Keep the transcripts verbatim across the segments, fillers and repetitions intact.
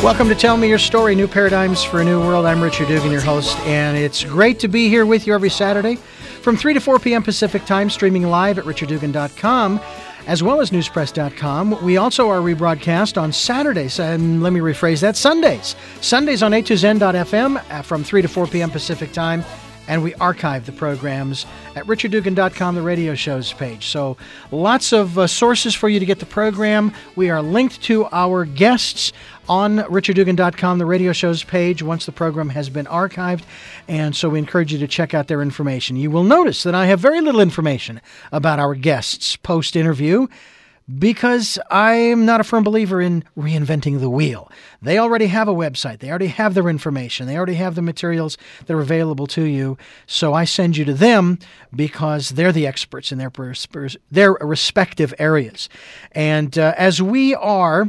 Welcome to Tell Me Your Story, New Paradigms for a New World. I'm Richard Dugan, your host, and it's great to be here with you every Saturday from three to four p.m. Pacific Time, streaming live at richard dugan dot com, as well as newspress dot com. We also are rebroadcast on Saturdays, and let me rephrase that, Sundays. Sundays on a two zen dot f m from three to four p.m. Pacific Time, and we archive the programs at richard dugan dot com, the radio shows page. So lots of uh, sources for you to get the program. We are linked to our guests on richard dugan dot com, the radio shows page, once the program has been archived. And so we encourage you to check out their information. You will notice that I have very little information about our guests post-interview, because I'm not a firm believer in reinventing the wheel. They already have a website. They already have their information. They already have the materials that are available to you. So I send you to them because they're the experts in their, pers- their respective areas. And uh, as we are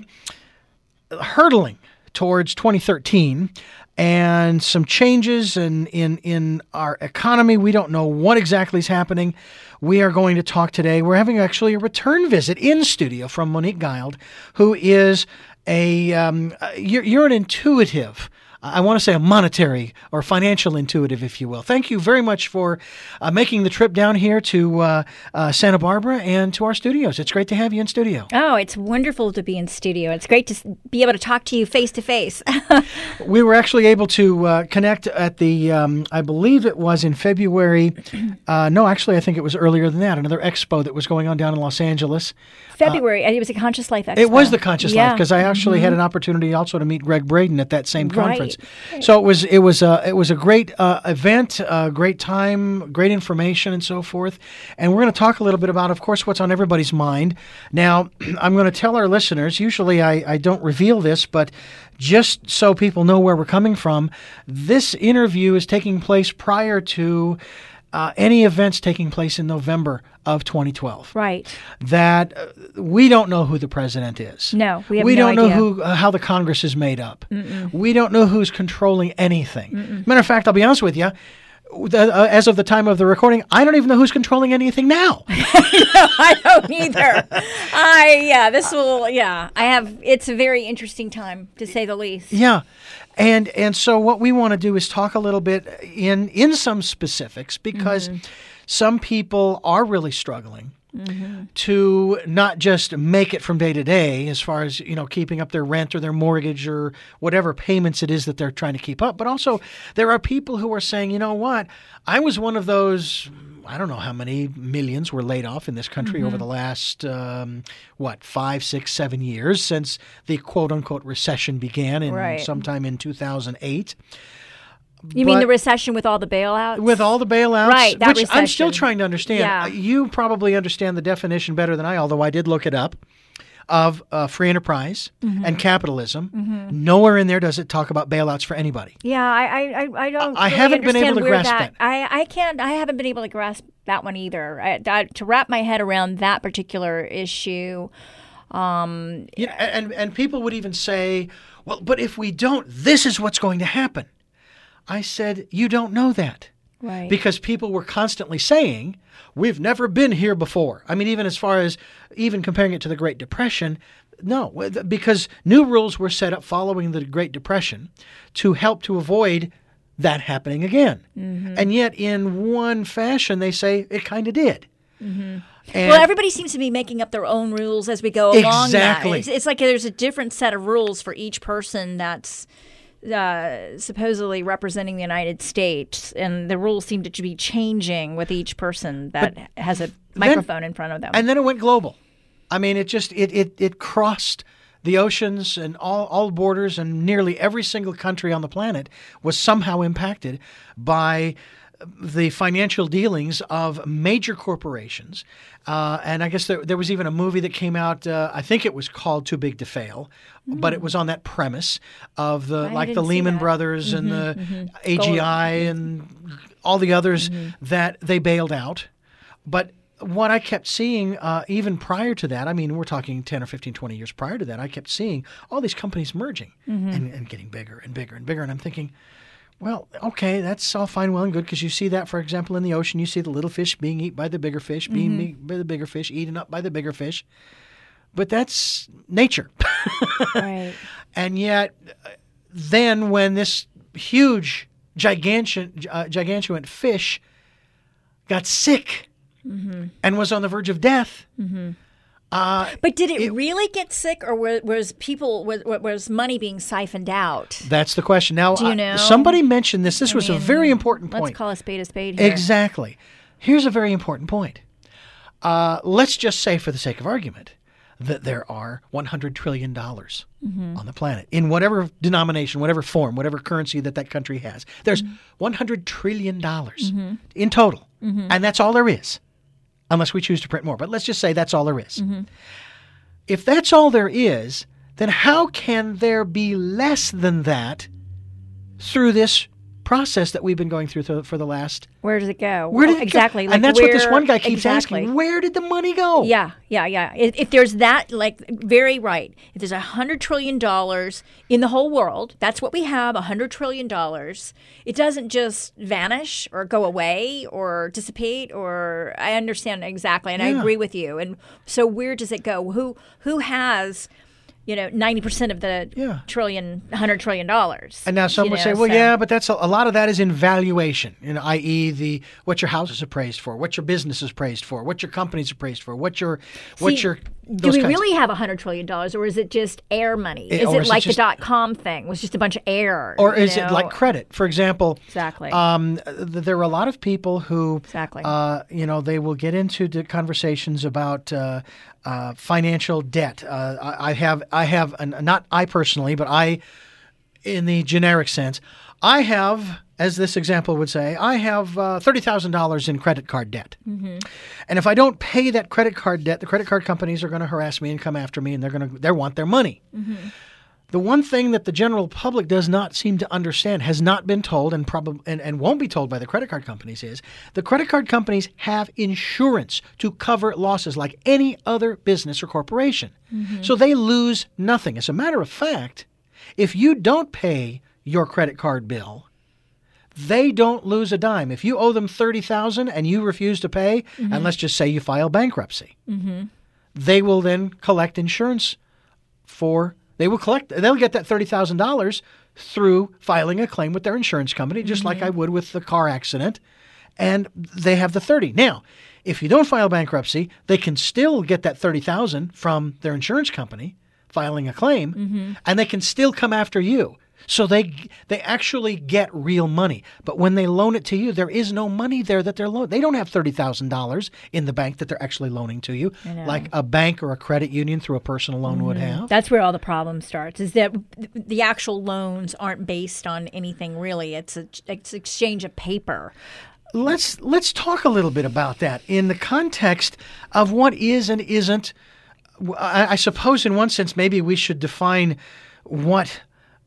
hurtling towards twenty thirteen and some changes in, in, in our economy, we don't know what exactly is happening. We are going to talk today. We're having actually a return visit in studio from Monique Guild, who is a, um, you're, you're an intuitive, I want to say a monetary or financial intuitive, if you will. Thank you very much for uh, making the trip down here to uh, uh, Santa Barbara and to our studios. It's great to have you in studio. Oh, it's wonderful to be in studio. It's great to be able to talk to you face to face. We were actually able to uh, connect at the, um, I believe it was in February. Uh, no, actually, I think it was earlier than that. Another expo that was going on down in Los Angeles. February. Uh, it was a Conscious Life Expo. It was the Conscious yeah. Life, because I actually mm-hmm. had an opportunity also to meet Greg Braden at that same conference. Right. So it was it was a it was a great uh, event, uh, great time, great information, and so forth. And we're going to talk a little bit about, of course, what's on everybody's mind. Now, I'm going to tell our listeners. Usually, I, I don't reveal this, but just so people know where we're coming from, this interview is taking place prior to Uh, any events taking place in November of twenty twelve. Right. That uh, we don't know who the president is. No, we have we no don't know idea. who uh, how the Congress is made up. Mm-mm. We don't know who's controlling anything. Mm-mm. Matter of fact, I'll be honest with you. The, uh, as of the time of the recording, I don't even know who's controlling anything now. No, I don't either. I yeah, this will yeah. I have. It's a very interesting time, to say the least. Yeah. And and so what we want to do is talk a little bit in, in some specifics, because mm-hmm. some people are really struggling mm-hmm. to not just make it from day to day as far as, you know, keeping up their rent or their mortgage or whatever payments it is that they're trying to keep up. But also there are people who are saying, you know what, I was one of those, I don't know how many millions were laid off in this country mm-hmm. over the last, um, what, five, six, seven years since the quote-unquote recession began in right. sometime in two thousand eight. You but mean the recession with all the bailouts? With all the bailouts? Right, that which recession. I'm still trying to understand. Yeah. You probably understand the definition better than I, although I did look it up, of uh, free enterprise mm-hmm. and capitalism. Mm-hmm. Nowhere in there does it talk about bailouts for anybody. Yeah, I I, I don't. I really haven't been able to grasp that. that. I I can't. I haven't been able to grasp that one either. I, I, to wrap my head around that particular issue. Um, yeah, and and people would even say, well, but if we don't, this is what's going to happen. I said, you don't know that. Right. Because people were constantly saying, we've never been here before. I mean, even as far as even comparing it to the Great Depression, no, because new rules were set up following the Great Depression to help to avoid that happening again. Mm-hmm. And yet in one fashion, they say it kind of did. Mm-hmm. Well, everybody seems to be making up their own rules as we go along. Exactly. It's, it's like there's a different set of rules for each person that's Uh, supposedly representing the United States, and the rules seem to be changing with each person that but has a microphone then, in front of them. And then it went global. I mean, it just it it, it crossed the oceans and all, all borders, and nearly every single country on the planet was somehow impacted by the financial dealings of major corporations. Uh, and I guess there, there was even a movie that came out, uh, I think it was called Too Big to Fail, mm. but it was on that premise of the I like the Lehman that. Brothers mm-hmm, and the mm-hmm. A G I and all the others mm-hmm. that they bailed out. But what I kept seeing, uh, even prior to that, I mean, we're talking ten or fifteen, twenty years prior to that, I kept seeing all these companies merging mm-hmm. and, and getting bigger and bigger and bigger. And I'm thinking, well, okay, that's all fine, well and good, because you see that, for example, in the ocean. You see the little fish being eaten by the bigger fish, being mm-hmm. eaten by the bigger fish, eaten up by the bigger fish. But that's nature. Right. And yet, uh, then when this huge, gigantuan, uh, gigantuan fish got sick mm-hmm. and was on the verge of death. Mm-hmm. Uh, but did it, it really get sick, or was, was people was, was money being siphoned out? That's the question. Now, Do you know? uh, somebody mentioned this. This I was mean, a very important point. Let's call a spade a spade here. Exactly. Here's a very important point. Uh, let's just say, for the sake of argument, that there are one hundred trillion dollars mm-hmm. on the planet in whatever denomination, whatever form, whatever currency that that country has. There's mm-hmm. one hundred trillion dollars mm-hmm. in total, mm-hmm. and that's all there is, unless we choose to print more. But let's just say that's all there is. Mm-hmm. If that's all there is, then how can there be less than that through this process that we've been going through th- for the last... Where does it go? Where did it exactly. go? Like and that's where, what this one guy keeps exactly. asking. Where did the money go? Yeah, yeah, yeah. If, if there's that, like, very right. If there's one hundred trillion dollars in the whole world, that's what we have, one hundred trillion dollars. It doesn't just vanish or go away or dissipate or... I understand exactly, and yeah. I agree with you. And so where does it go? Who Who has... you know, ninety percent of the yeah. trillion, one hundred trillion dollars. And now some would know, say, well, so. yeah, but that's a, a lot of that is in valuation, you know, that is the what your house is appraised for, what your business is appraised for, what your company's appraised for, what your, what See, your, do we really of, have one hundred trillion dollars, or is it just air money? Is it is like it just, the dot-com thing? Was just a bunch of air? Or is know? it like credit? For example, exactly. Um, there are a lot of people who, exactly. uh, you know, they will get into the conversations about uh, uh, financial debt. Uh, I, I have, I have, an, not I personally, but I, in the generic sense, I have, as this example would say, I have uh, thirty thousand dollars in credit card debt. Mm-hmm. And if I don't pay that credit card debt, the credit card companies are going to harass me and come after me, and they're going to they want their money. Mm-hmm. The one thing that the general public does not seem to understand, has not been told, and probably and, and won't be told by the credit card companies, is the credit card companies have insurance to cover losses like any other business or corporation. Mm-hmm. So they lose nothing. As a matter of fact, if you don't pay your credit card bill, they don't lose a dime. If you owe them thirty thousand dollars and you refuse to pay, mm-hmm. and let's just say you file bankruptcy, mm-hmm. they will then collect insurance for, they will collect, they'll get that thirty thousand dollars through filing a claim with their insurance company, just mm-hmm. like I would with the car accident, and they have the thirty. Now, if you don't file bankruptcy, they can still get that thirty thousand dollars from their insurance company filing a claim, mm-hmm. and they can still come after you. So they they actually get real money. But when they loan it to you, there is no money there that they're loaning. They don't have thirty thousand dollars in the bank that they're actually loaning to you, like a bank or a credit union through a personal loan mm-hmm. would have. That's where all the problem starts, is that the actual loans aren't based on anything really. It's a it's exchange of paper. Let's let's talk a little bit about that in the context of what is and isn't. I, I suppose in one sense maybe we should define what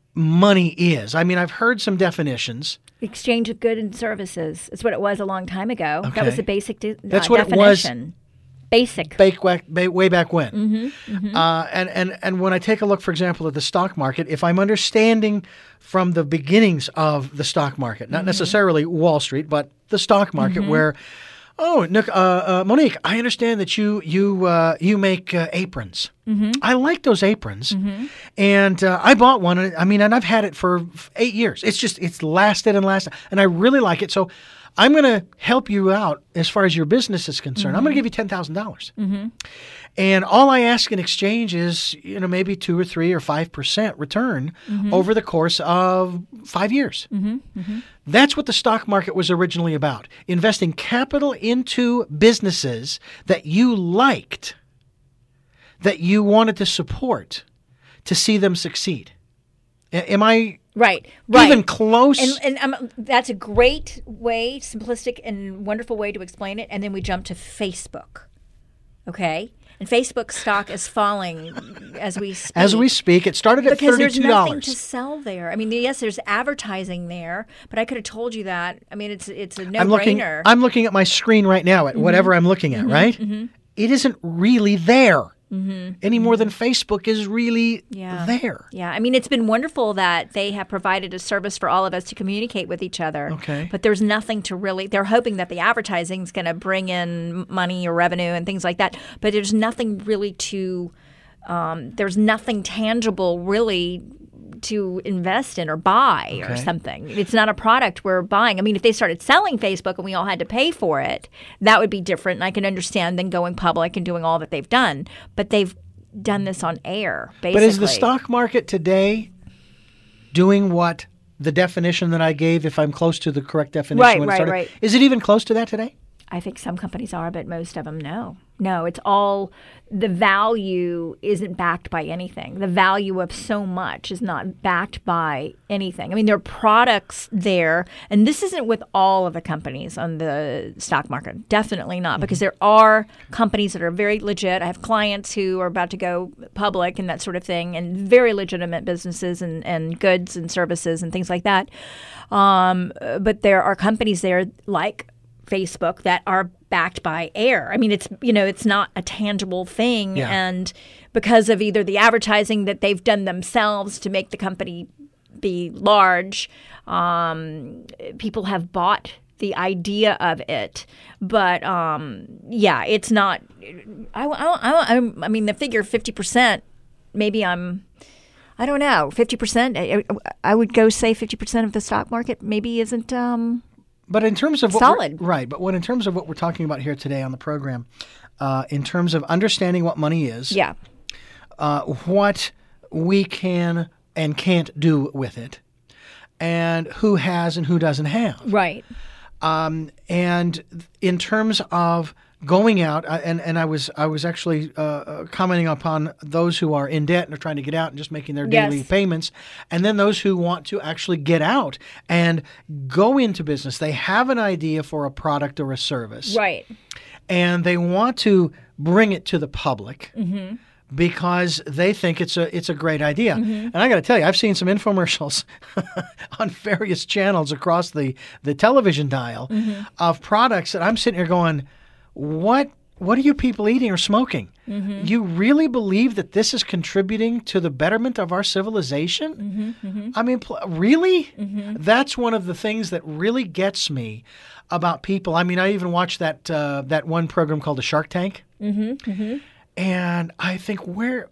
money is. I mean, I've heard some definitions. Exchange of goods and services. It's what it was a long time ago. Okay. That was the basic de- That's uh, what definition. It was basic. Bake, way, way back when. Mm-hmm, mm-hmm. Uh, and, and, and when I take a look, for example, at the stock market, if I'm understanding from the beginnings of the stock market, not mm-hmm. necessarily Wall Street, but the stock market, mm-hmm. where, oh, Nick, uh, uh, Monique, I understand that you you uh, you make uh, aprons. Mm-hmm. I like those aprons, mm-hmm. and uh, I bought one. I mean, and I've had it for eight years. It's just it's lasted and lasted, and I really like it. So I'm going to help you out as far as your business is concerned. Mm-hmm. I'm going to give you ten thousand dollars, mm-hmm. and all I ask in exchange is, you know, maybe two or three or five percent return mm-hmm. over the course of five years. Mm-hmm. Mm-hmm. That's what the stock market was originally about: investing capital into businesses that you liked, that you wanted to support, to see them succeed. A- am I? Right, right. Even close. And, and um, that's a great way, simplistic and wonderful way to explain it. And then we jump to Facebook. Okay? And Facebook stock is falling as we speak. As we speak. It started at because thirty-two dollars. Because there's nothing to sell there. I mean, yes, there's advertising there, but I could have told you that. I mean, it's it's a no-brainer. I'm looking, I'm looking at my screen right now at mm-hmm. whatever I'm looking at, mm-hmm. right? Mm-hmm. It isn't really there. Mm-hmm. Any more than Facebook is really yeah. there. Yeah. I mean, it's been wonderful that they have provided a service for all of us to communicate with each other. Okay. But there's nothing to really – they're hoping that the advertising is going to bring in money or revenue and things like that. But there's nothing really to um, there's nothing tangible really to invest in or buy Okay. or something. It's not a product we're buying. I mean, if they started selling Facebook and we all had to pay for it, that would be different. And I can understand them going public and doing all that they've done. But they've done this on air, basically. But is the stock market today doing what the definition that I gave, if I'm close to the correct definition Right, when it right, started, right. is it even close to that today? I think some companies are, but most of them no. No, it's all the value isn't backed by anything. The value of so much is not backed by anything. I mean, there are products there, and this isn't with all of the companies on the stock market. Definitely not, mm-hmm. because there are companies that are very legit. I have clients who are about to go public and that sort of thing, and very legitimate businesses and, and goods and services and things like that. Um, but there are companies there like Facebook that are backed by air. I mean, it's, you know, it's not a tangible thing. Yeah. And because of either the advertising that they've done themselves to make the company be large, um, people have bought the idea of it. But um, yeah, it's not, I, I, I, I mean, the figure fifty percent, maybe I'm, I don't know, fifty percent, I, I would go say fifty percent of the stock market maybe isn't, um, But in terms of what solid, we're, right? But what in terms of what we're talking about here today on the program, uh, in terms of understanding what money is, yeah, uh, what we can and can't do with it, and who has and who doesn't have, right? Um, and in terms of going out, uh, and and I was I was actually uh, commenting upon those who are in debt and are trying to get out and just making their daily Yes. payments, and then those who want to actually get out and go into business. They have an idea for a product or a service, Right. and they want to bring it to the public. Mm-hmm. Because they think it's a it's a great idea. Mm-hmm. And I got to tell you, I've seen some infomercials on various channels across the, the television dial Mm-hmm. of products that I'm sitting here going, what what are you people eating or smoking? Mm-hmm. You really believe that this is contributing to the betterment of our civilization? Mm-hmm. Mm-hmm. I mean, pl- really? Mm-hmm. That's one of the things that really gets me about people. I mean, I even watched that uh, that one program called the Shark Tank. Mm-hmm. Mm-hmm. And I think where,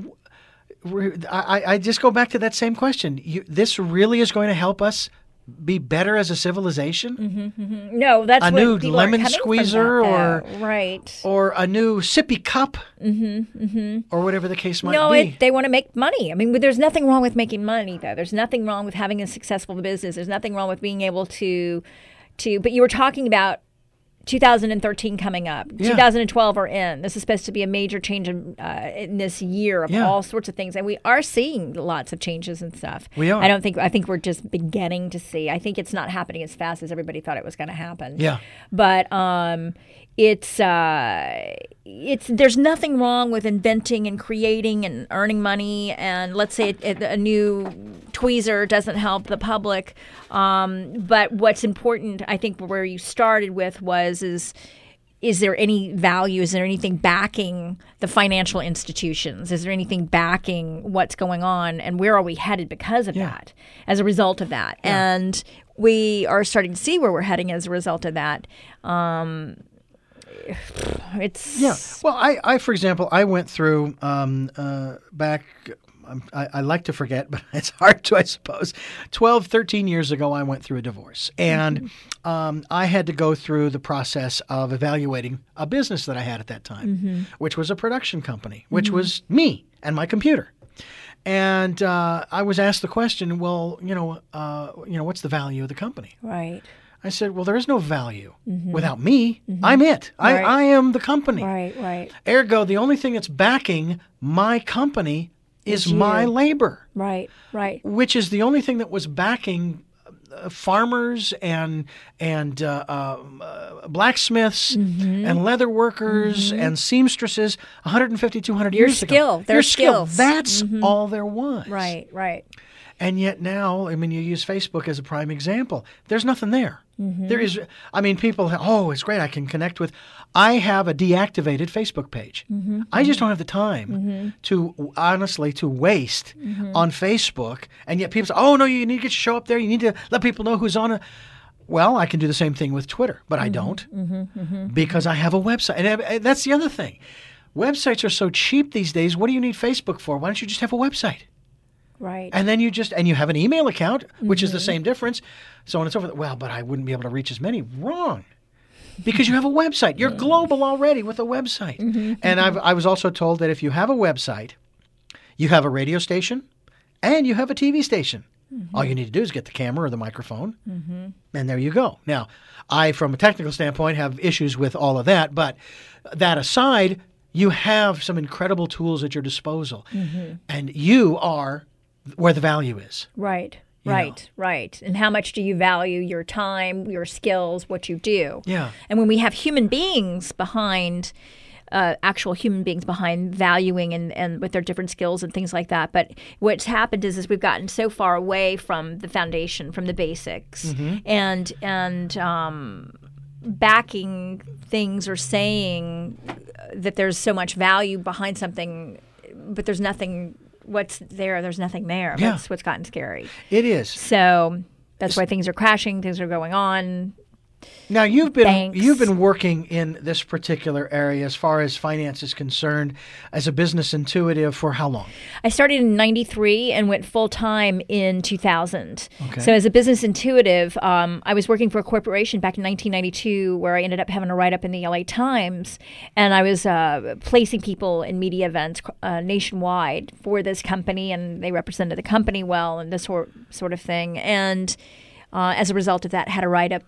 where I, I just go back to that same question. You, this really is going to help us be better as a civilization? Mm-hmm, mm-hmm. No, that's a what new people lemon are coming from squeezer, that, or though. Right, or a new sippy cup, mm-hmm, mm-hmm. or whatever the case might No, be. it, they want to make money. I mean, there's nothing wrong with making money, though. There's nothing wrong with having a successful business. There's nothing wrong with being able to, to. But you were talking about two thousand thirteen coming up. Yeah. two thousand twelve are in. This is supposed to be a major change in, uh, in this year of Yeah. all sorts of things, and we are seeing lots of changes and stuff. We are. I don't think. I think we're just beginning to see. I think it's not happening as fast as everybody thought it was going to happen. Yeah. But um, it's uh, it's there's nothing wrong with inventing and creating and earning money. And let's say it, it, a new tweezer doesn't help the public. Um, but what's important, I think, where you started with was is is there any value? Is there anything backing the financial institutions? Is there anything backing what's going on? And where are we headed because of Yeah. that, as a result of that? Yeah. And we are starting to see where we're heading as a result of that. Um, it's Yeah. Well, I, I, for example, I went through um, uh, back, um, I, I like to forget, but it's hard to, I suppose, twelve, thirteen years ago, I went through a divorce. And Mm-hmm. um, I had to go through the process of evaluating a business that I had at that time, Mm-hmm. which was a production company, which was me and my computer. And uh, I was asked the question, well, you know, uh, you know, what's the value of the company? right, I said, well, there is no value without me. I'm it. I, Right. I am the company. right, right, Ergo, the only thing that's backing my company is Is you. my labor, right, right. which is the only thing that was backing uh, farmers and and uh, um, uh, blacksmiths Mm-hmm. and leather workers and seamstresses one hundred fifty, two hundred Your years skill, ago. their Your skill. skills. That's Mhm. all there was. Right, right. And yet now, I mean, you use Facebook as a prime example. There's nothing there. There is, I mean, people, oh, it's great. I can connect with. I have a deactivated Facebook page. I just don't have the time to, honestly, to waste on Facebook. And yet people say, oh, no, you need to get your show up there. You need to let people know who's on it. Well, I can do the same thing with Twitter, but I don't because I have a website. And uh, that's the other thing. websites are so cheap these days. What do you need Facebook for? Why don't you just have a website? Right. And then you just, and you have an email account, which mm-hmm. is the same difference, so on and so forth. Well, but I wouldn't be able to reach as many. Wrong. Because you have a website. You're global already with a website. Mm-hmm. And I've, I was also told that if you have a website, you have a radio station and you have a T V station. Mm-hmm. All you need to do is get the camera or the microphone, mm-hmm. and there you go. Now, I, from a technical standpoint, have issues with all of that, but that aside, you have some incredible tools at your disposal, mm-hmm. and you are where the value is. Right, right, know. right. And how much do you value your time, your skills, what you do? Yeah. And when we have human beings behind Uh, actual human beings behind valuing and, and with their different skills and things like that. But what's happened is, is we've gotten so far away from the foundation, from the basics, mm-hmm. and and um, backing things or saying that there's so much value behind something, but there's nothing. What's there? There's nothing there. Yeah. That's what's gotten scary. It is. So that's why things are crashing. Things are going on. Now, you've been Banks. you've been working in this particular area as far as finance is concerned as a business intuitive for how long? I started in ninety-three and went full-time in two thousand. Okay. So as a business intuitive, um, I was working for a corporation back in nineteen ninety-two where I ended up having a write-up in the L A Times, and I was uh, placing people in media events uh, nationwide for this company, and they represented the company well and this sort, sort of thing. And uh, as a result of that, had a write-up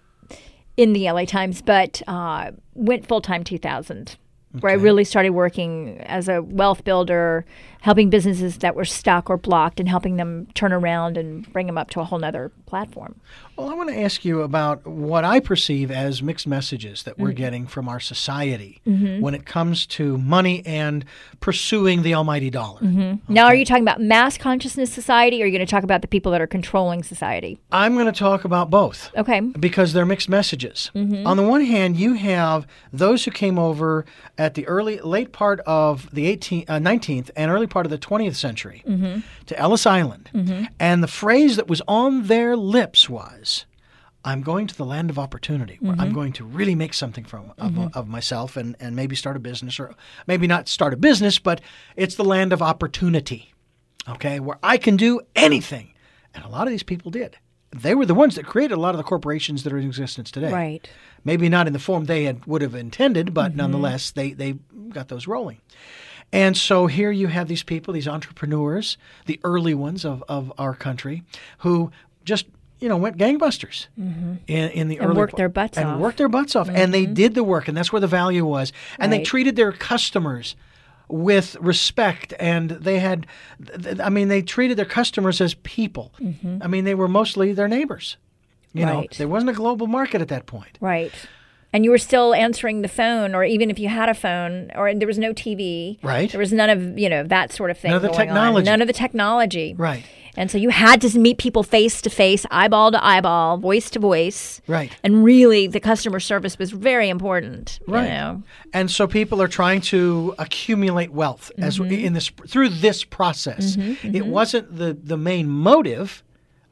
in the L A Times, but uh, went full-time two thousand, okay. where I really started working as a wealth builder, helping businesses that were stuck or blocked and helping them turn around and bring them up to a whole nother platform. Well, I want to ask you about what I perceive as mixed messages that we're mm-hmm. getting from our society mm-hmm. when it comes to money and pursuing the almighty dollar. Mm-hmm. Okay. Now, are you talking about mass consciousness society, or are you going to talk about the people that are controlling society? I'm going to talk about both. Okay. Because they're mixed messages. Mm-hmm. On the one hand, you have those who came over at the early, late part of the eighteenth, uh, nineteenth and early part of the twentieth century mm-hmm. to Ellis Island. Mm-hmm. And the phrase that was on their lips was, I'm going to the land of opportunity where mm-hmm. I'm going to really make something from of, mm-hmm. of myself and, and maybe start a business, or maybe not start a business, but it's the land of opportunity, okay, where I can do anything. And a lot of these people did. They were the ones that created a lot of the corporations that are in existence today. Right. Maybe not in the form they had, would have intended, but mm-hmm. nonetheless, they, they got those rolling. And so here you have these people, these entrepreneurs, the early ones of, of our country, who just, you know, went gangbusters mm-hmm. in, in the and early worked their butts and off. worked their butts off. Mm-hmm. And they did the work, and that's where the value was. And right. they treated their customers with respect, and they had, I mean, they treated their customers as people. Mm-hmm. I mean, they were mostly their neighbors. You right. know, there wasn't a global market at that point. Right. And you were still answering the phone, or even if you had a phone, or there was no T V. Right. There was none of, you know, that sort of thing None of the going technology. on. None of the technology. Right. And so you had to meet people face to face, eyeball to eyeball, voice to voice. Right. And really, the customer service was very important. Right. You know? And so people are trying to accumulate wealth as mm-hmm. in this through this process. Mm-hmm, mm-hmm. It wasn't the, the main motive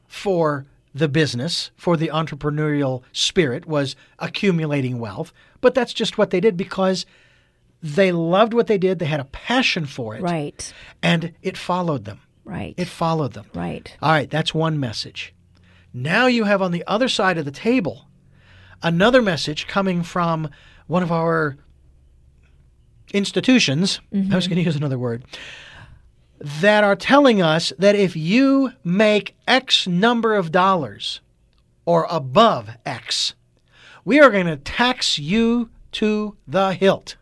for the business, for the entrepreneurial spirit, was accumulating wealth, but that's just what they did because they loved what they did. They had a passion for it. Right. And it followed them. Right. It followed them. Right. All right, that's one message. Now you have on the other side of the table another message coming from one of our institutions, mm-hmm. I was going to use another word, that are telling us that if you make X number of dollars or above X, we are going to tax you to the hilt,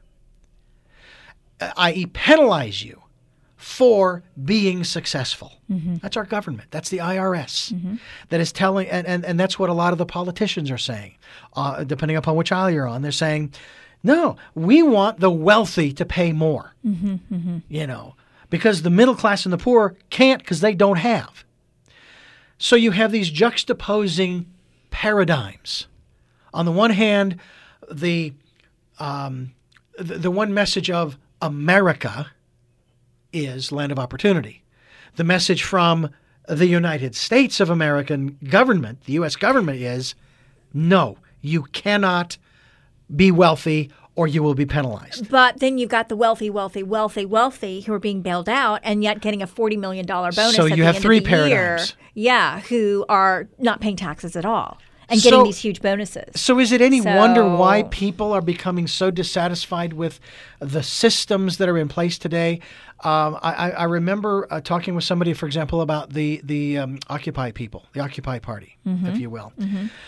that is penalize you for being successful. Mm-hmm. That's our government. That's the I R S mm-hmm. that is telling, and, and, and that's what a lot of the politicians are saying, uh, depending upon which aisle you're on. They're saying, no, we want the wealthy to pay more, mm-hmm, mm-hmm. you know, because the middle class and the poor can't because they don't have. So you have these juxtaposing paradigms. On the one hand, the um, the, the one message of America is land of opportunity. The message from the United States of American government, the U S government, is no, you cannot be wealthy or you will be penalized. But then you've got the wealthy, wealthy, wealthy, wealthy who are being bailed out and yet getting a forty million dollars bonus so at you the have end three of the paradigms. year. Yeah, who are not paying taxes at all and So- getting these huge bonuses. So is it any So- wonder why people are becoming so dissatisfied with the systems that are in place today? Um, I, I I remember uh, talking with somebody, for example, about the the um, Occupy people, the Occupy Party, if you will.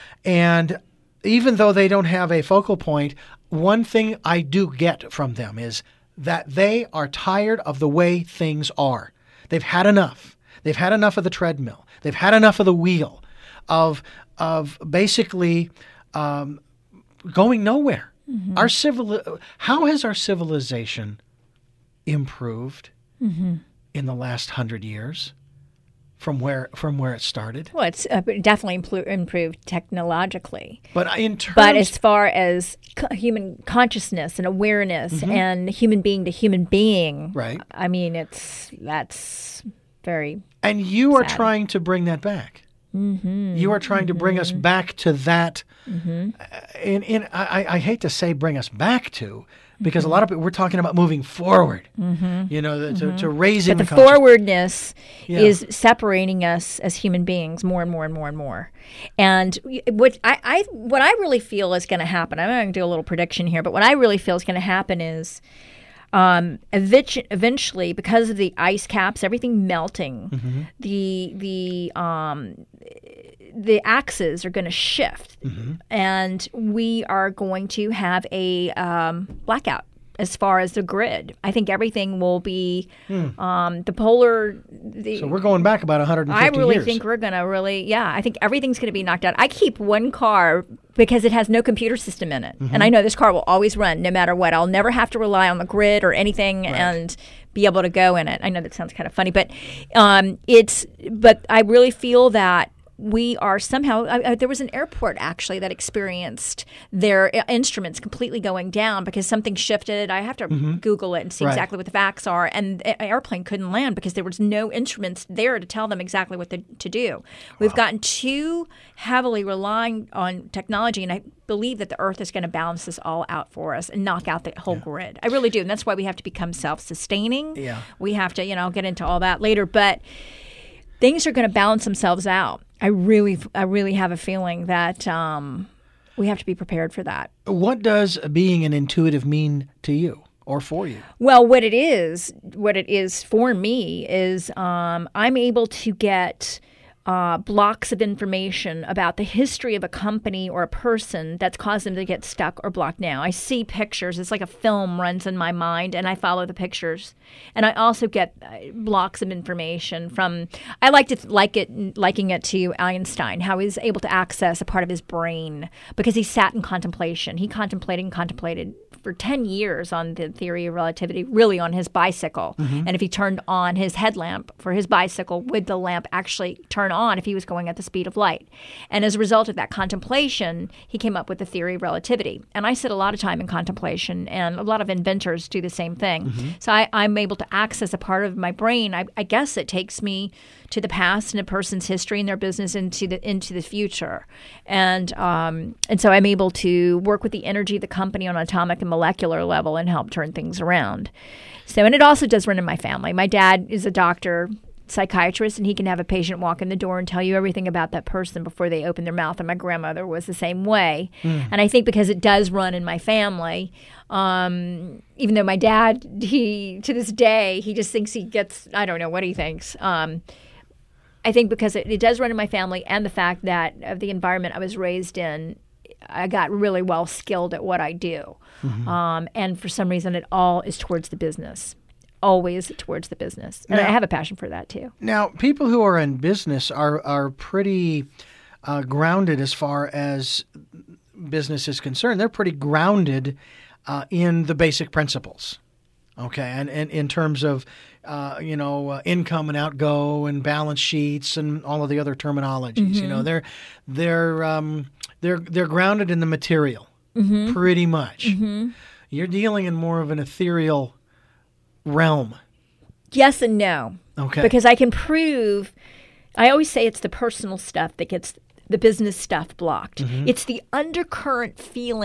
And even though they don't have a focal point, one thing I do get from them is that they are tired of the way things are. They've had enough. They've had enough of the treadmill. They've had enough of the wheel, of of basically um, going nowhere. Our civil, how has our civilization improved in the last hundred years from where from where it started? Well, it's uh, definitely impl- improved technologically. But in terms, But as far as co- human consciousness and awareness and human being to human being, Right. I mean, it's that's very and you are sad. trying to bring that back. Mm-hmm. You are trying to bring us back to that. Mm-hmm. And, and I, I hate to say bring us back to, because mm-hmm. a lot of people, we're talking about moving forward, mm-hmm. you know, the, to, to raising But the the conscious- forwardness Yeah. is separating us as human beings more and more and more and more. And what I, I what I really feel is going to happen, I'm going to do a little prediction here, but what I really feel is going to happen is um, eventu- eventually, because of the ice caps, everything melting, Mm-hmm. the the um, the axes are going to shift, Mm-hmm. and we are going to have a um, blackout as far as the grid. I think everything will be um, the polar. The, So we're going back about one hundred fifty I really years. think we're going to really, yeah, I think everything's going to be knocked out. I keep one car because it has no computer system in it. Mm-hmm. And I know this car will always run no matter what. I'll never have to rely on the grid or anything and be able to go in it. I know that sounds kind of funny, but um, it's, but I really feel that we are somehow, I, I, there was an airport actually that experienced their uh, instruments completely going down because something shifted. I have to Google it and see Right. exactly what the facts are. And the airplane couldn't land because there was no instruments there to tell them exactly what the, to do. We've gotten too heavily relying on technology, and I believe that the Earth is going to balance this all out for us and knock out the whole grid. I really do. And that's why we have to become self-sustaining. Yeah. We have to, you know, I'll get into all that later. But things are going to balance themselves out. I really, I really have a feeling that um, we have to be prepared for that. What does being an intuitive mean to you or for you? Well, what it is, what it is for me is um, I'm able to get uh, blocks of information about the history of a company or a person that's caused them to get stuck or blocked now. I see pictures. It's like a film runs in my mind, and I follow the pictures. And I also get uh, blocks of information from, I like to like it, liking it to Einstein, how he was able to access a part of his brain because he sat in contemplation. He contemplated and contemplated for ten years on the theory of relativity, really on his bicycle. Mm-hmm. And if he turned on his headlamp for his bicycle, would the lamp actually turn on if he was going at the speed of light? And as a result of that contemplation, he came up with the theory of relativity. And I sit a lot of time in contemplation, and a lot of inventors do the same thing. Mm-hmm. So I, I'm able to access a part of my brain. I, I guess it takes me to the past and a person's history and their business into the into the future, and um, and so I'm able to work with the energy of the company on an atomic and molecular level and help turn things around. So, and it also does run in my family. My dad is a doctor, psychiatrist, and he can have a patient walk in the door and tell you everything about that person before they open their mouth. And my grandmother was the same way. Mm. And I think because it does run in my family, um, even though my dad, he to this day, he just thinks he gets, I don't know what he thinks. Um, I think because it, it does run in my family, and the fact that of the environment I was raised in, I got really well skilled at what I do. Mm-hmm. Um, and for some reason, it all is towards the business, always towards the business. And now, I have a passion for that too. Now, people who are in business are, are pretty uh, grounded as far as business is concerned. They're pretty grounded uh, in the basic principles. Okay, and, and in terms of, uh, you know, uh, income and outgo and balance sheets and all of the other terminologies, mm-hmm. you know, they're they're um, they're they're grounded in the material, mm-hmm. pretty much. Mm-hmm. You're dealing in more of an ethereal realm. Yes and no. Okay, because I can prove. I always say it's the personal stuff that gets the business stuff blocked. Mm-hmm. It's the undercurrent feeling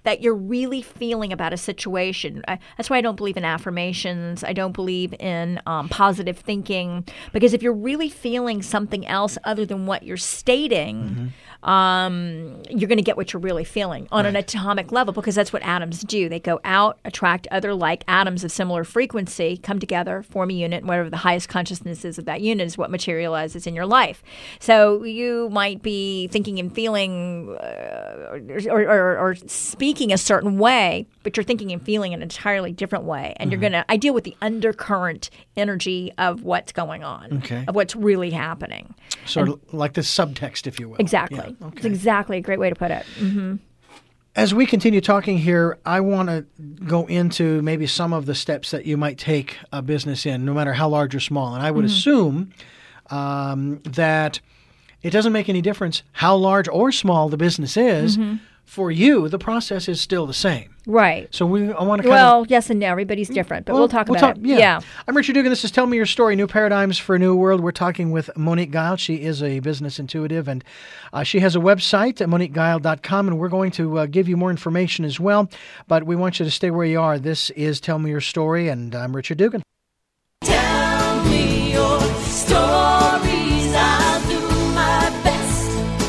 that you're really feeling about a situation. I, that's why I don't believe in affirmations. I don't believe in um, positive thinking, because if you're really feeling something else other than what you're stating, mm-hmm. um, you're going to get what you're really feeling on right. an atomic level, because that's what atoms do. They go out, attract other like atoms of similar frequency, come together, form a unit, and whatever the highest consciousness is of that unit is what materializes in your life. So you might be thinking and feeling uh, or, or, or speaking a certain way, but you're thinking and feeling in an entirely different way. And mm-hmm. you're going to, I deal with the undercurrent energy of what's going on, okay. of what's really happening. Sort and, of like the subtext, if you will. Exactly. Yeah, okay. It's exactly a great way to put it. Mm-hmm. As we continue talking here, I want to go into maybe some of the steps that you might take a business in, no matter how large or small. And I would mm-hmm. assume um, that it doesn't make any difference how large or small the business is. Mm-hmm. For you, the process is still the same. Right. So we, I want to kind well, of... yes and no. Everybody's different, but well, we'll talk we'll about talk, it. Yeah. yeah. I'm Richard Dugan. This is Tell Me Your Story, New Paradigms for a New World. We're talking with Monique Guile. She is a business intuitive, and uh, she has a website at monique guile dot com, and we're going to uh, give you more information as well. But we want you to stay where you are. This is Tell Me Your Story, and I'm Richard Dugan. Tell me your stories. I'll do my best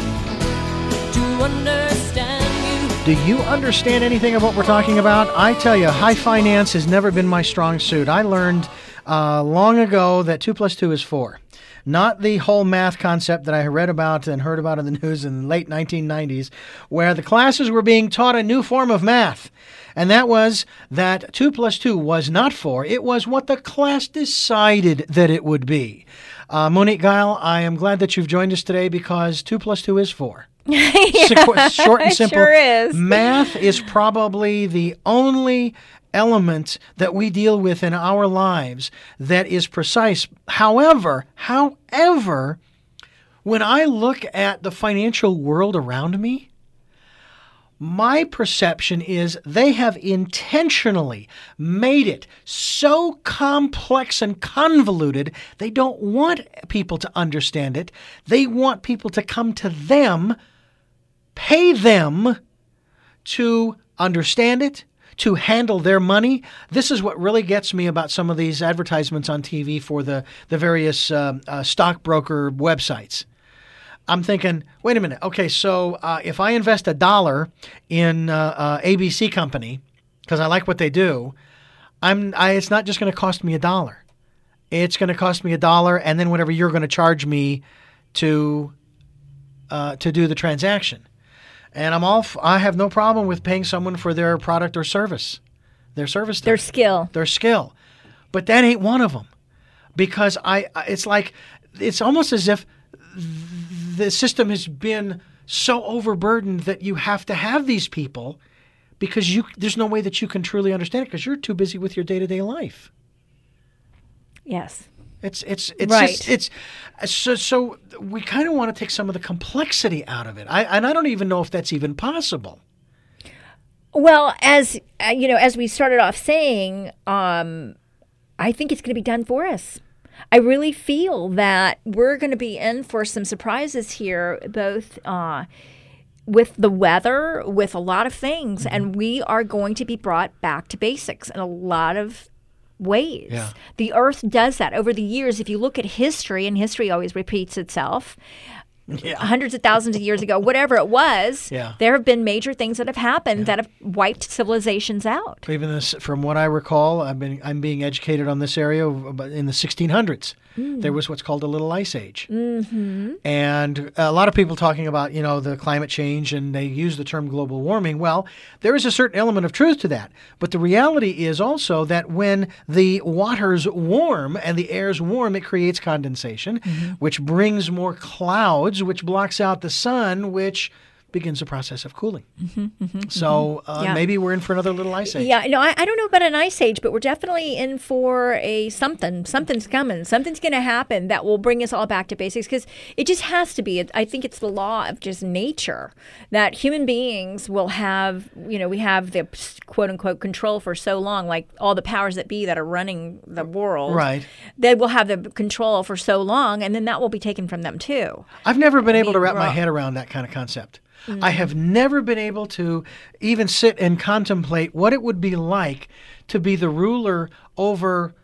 to understand. Do you understand anything of what we're talking about? I tell you, high finance has never been my strong suit. I learned uh, long ago that two plus two is four. Not the whole math concept that I read about and heard about in the news in the late nineteen nineties, where the classes were being taught a new form of math. And that was that two plus two was not four. It was what the class decided that it would be. Uh, Monique Guile, I am glad that you've joined us today, because two plus two is four. yeah, Short and simple. It sure is. Math is probably the only element that we deal with in our lives that is precise. However, however, when I look at the financial world around me, my perception is they have intentionally made it so complex and convoluted, they don't want people to understand it. They want people to come to them, pay them to understand it, to handle their money. This is what really gets me about some of these advertisements on T V for the, the various uh, uh, stockbroker websites. I'm thinking, wait a minute. Okay, so uh, if I invest a dollar in uh, uh, A B C Company because I like what they do, I'm I, it's not just going to cost me a dollar. It's going to cost me a dollar, and then whatever you're going to charge me to uh, to do the transaction. And I'm all f- I have no problem with paying someone for their product or service, their service, their time, skill, their skill. But that ain't one of them, because I it's like it's almost as if the system has been so overburdened that you have to have these people because you there's no way that you can truly understand it because you're too busy with your day-to-day life. Yes. It's it's it's right. just, it's so so we kind of want to take some of the complexity out of it. I and I don't even know if that's even possible. Well, as uh, you know, as we started off saying, um, I think it's going to be done for us. I really feel that we're going to be in for some surprises here, both uh, with the weather, with a lot of things, mm-hmm. and we are going to be brought back to basics in a lot of ways. Yeah. The earth does that over the years. If you look at history, and history always repeats itself, yeah. hundreds of thousands of years ago, whatever it was, yeah. there have been major things that have happened yeah. that have wiped civilizations out. Even this, from what I recall, I've been I'm being educated on this area in the sixteen hundreds. Mm. There was what's called a little ice age, mm-hmm. and a lot of people talking about you know the climate change, and they use the term global warming. Well, there is a certain element of truth to that, but the reality is also that when the water's warm and the air's warm, it creates condensation, mm-hmm. which brings more clouds, which blocks out the sun, which begins the process of cooling. Mm-hmm, mm-hmm, so uh, yeah. maybe we're in for another little ice age. Yeah, no, I, I don't know about an ice age, but we're definitely in for a something. Something's coming. Something's going to happen that will bring us all back to basics because it just has to be. I think it's the law of just nature that human beings will have, you know, we have the quote unquote control for so long, like all the powers that be that are running the world. Right. They will have the control for so long, and then that will be taken from them too. I've never been I able mean, to wrap my all, head around that kind of concept. Mm. I have never been able to even sit and contemplate what it would be like to be the ruler over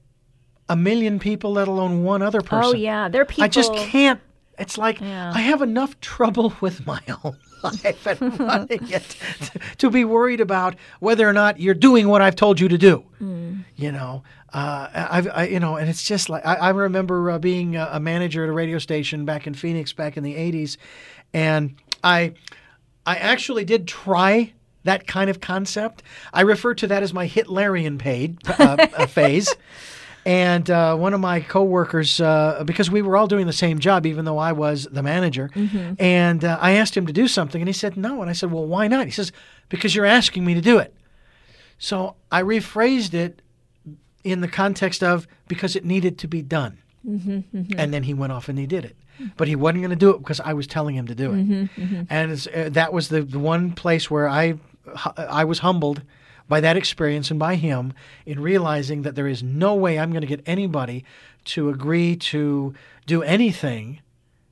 a million people, let alone one other person. Oh, yeah. There are people... I just can't. It's like Yeah. I have enough trouble with my own life and running it to, to be worried about whether or not you're doing what I've told you to do. Mm. You know, uh, I've, I, you know, and it's just like I, I remember uh, being a, a manager at a radio station back in Phoenix back in the eighties, and I, I actually did try that kind of concept. I refer to that as my Hitlerian paid, uh, uh, phase. And uh, one of my coworkers, uh, because we were all doing the same job, even though I was the manager, mm-hmm. and uh, I asked him to do something, and he said no. And I said, well, why not? He says, because you're asking me to do it. So I rephrased it in the context of because it needed to be done. Mm-hmm, mm-hmm. And then he went off and he did it. But he wasn't going to do it because I was telling him to do it. Mm-hmm, mm-hmm. And it's, uh, that was the, the one place where I, I was humbled by that experience and by him in realizing that there is no way I'm going to get anybody to agree to do anything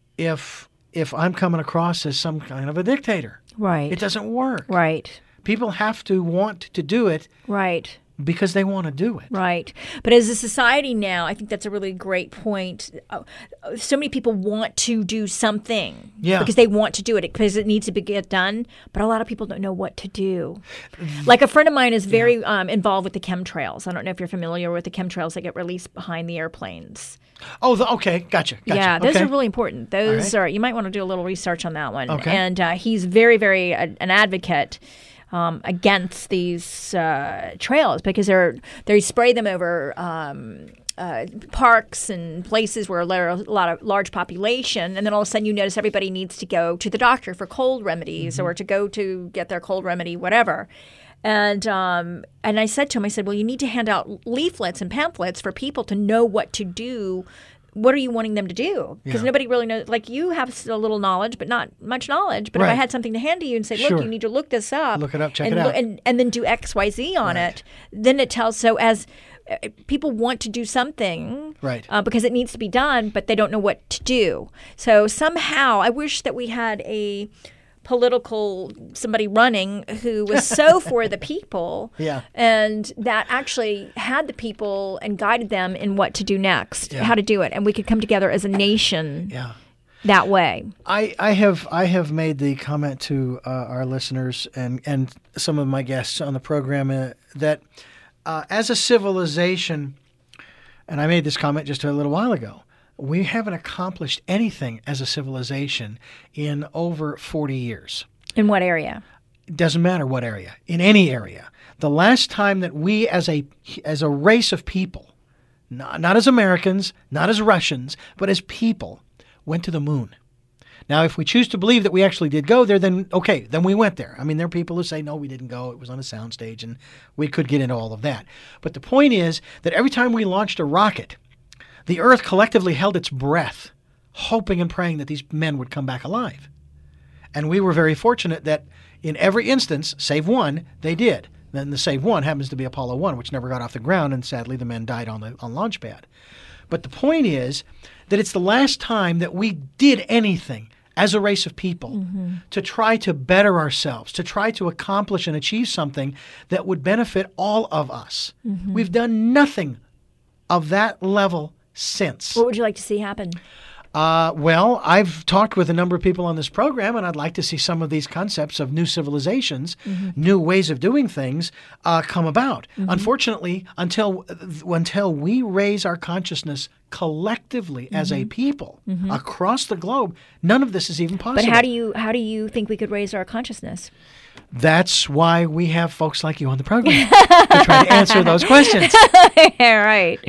if if I'm coming across as some kind of a dictator. Right. It doesn't work. Right. People have to want to do it. Right. Because they want to do it. Right. But as a society now, I think that's a really great point. Uh, so many people want to do something yeah. because they want to do it because it needs to be get done. But a lot of people don't know what to do. Like a friend of mine is very yeah. um, involved with the chemtrails. I don't know if you're familiar with the chemtrails that get released behind the airplanes. Oh, the, okay. Gotcha. gotcha. Yeah, those okay. are really important. Those right. are, you might want to do a little research on that one. Okay. And uh, he's very, very uh, an advocate Um, against these uh, trails because they're they spray them over um, uh, parks and places where there are a lot of large population, and then all of a sudden you notice everybody needs to go to the doctor for cold remedies mm-hmm. or to go to get their cold remedy, whatever. And um, and I said to him, I said, well, you need to hand out leaflets and pamphlets for people to know what to do. What are you wanting them to do? Because yeah. nobody really knows. Like you have a little knowledge, but not much knowledge. But right. if I had something to hand to you and say, look, sure. you need to look this up. Look it up, check and, it out. And, and then do X, Y, Z on right. it. Then it tells, so as uh, people want to do something right. uh, because it needs to be done, but they don't know what to do. So somehow I wish that we had a political somebody running who was so for the people yeah. and that actually had the people and guided them in what to do next, yeah. how to do it, and we could come together as a nation yeah. that way. I, I have I have made the comment to uh, our listeners and, and some of my guests on the program uh, that uh, as a civilization, and I made this comment just a little while ago, we haven't accomplished anything as a civilization in over forty years. In what area? It doesn't matter what area. In any area. The last time that we as a as a race of people, not, not as Americans, not as Russians, but as people, went to the moon. Now, if we choose to believe that we actually did go there, then okay, then we went there. I mean, there are people who say, no, we didn't go. It was on a soundstage, and we could get into all of that. But the point is that every time we launched a rocket, the Earth collectively held its breath, hoping and praying that these men would come back alive. And we were very fortunate that in every instance, save one, they did. Then the save one happens to be Apollo one, which never got off the ground, and sadly the men died on the on launch pad. But the point is that it's the last time that we did anything as a race of people mm-hmm. to try to better ourselves, to try to accomplish and achieve something that would benefit all of us. Mm-hmm. We've done nothing of that level since. What would you like to see happen? Uh, well, I've talked with a number of people on this program, and I'd like to see some of these concepts of new civilizations, mm-hmm. new ways of doing things uh, come about. Mm-hmm. Unfortunately, until until we raise our consciousness collectively mm-hmm. as a people mm-hmm. across the globe, none of this is even possible. But how do you how do you think we could raise our consciousness? That's why we have folks like you on the program to try to answer those questions. Right.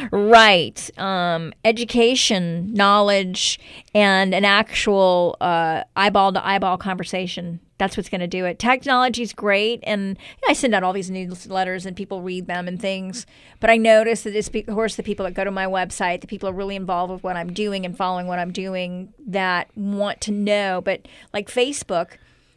Right. Um, education, knowledge, and an actual uh, eyeball-to-eyeball conversation. That's what's going to do it. Technology's great, and you know, I send out all these newsletters, and people read them and things. But I notice that it's, of course, the people that go to my website, the people are really involved with what I'm doing and following what I'm doing that want to know. But like Facebook,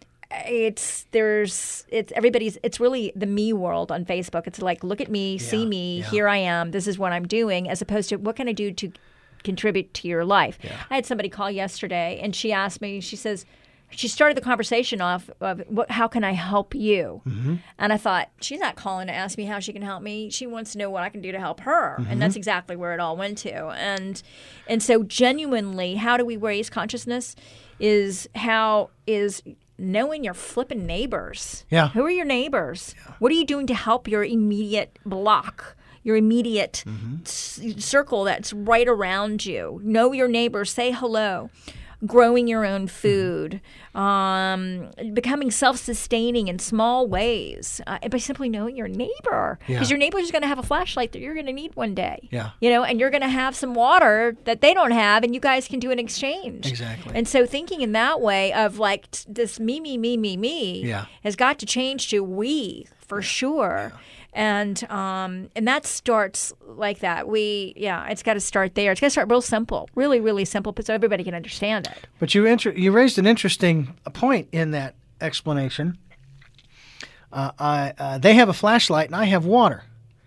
it's there's it's everybody's it's really the me world on Facebook. It's like, look at me, yeah, see me, yeah. here I am, this is what I'm doing, as opposed to what can I do to contribute to your life. Yeah. I had somebody call yesterday and she asked me, she says, she started the conversation off of, what, how can I help you? Mm-hmm. And I thought, she's not calling to ask me how she can help me. She wants to know what I can do to help her. Mm-hmm. And that's exactly where it all went to. And and so genuinely, how do we raise consciousness is how is knowing your flipping neighbors. Yeah. Who are your neighbors? Yeah. What are you doing to help your immediate block? Your immediate mm-hmm. c- circle that's right around you. Know your neighbors. Say hello. Growing your own food, um, becoming self-sustaining in small ways uh, by simply knowing your neighbor. Because Yeah. your neighbor is going to have a flashlight that you're going to need one day. Yeah. You know, and you're going to have some water that they don't have, and you guys can do an exchange. Exactly. And so thinking in that way of like t- this me, me, me, me, me Yeah. has got to change to we for sure. Yeah. And um, and that starts like that. We yeah, it's got to start there. It's got to start real simple, really, really simple, so everybody can understand it. But you inter- you raised an interesting point in that explanation. Uh, I uh, they have a flashlight and I have water,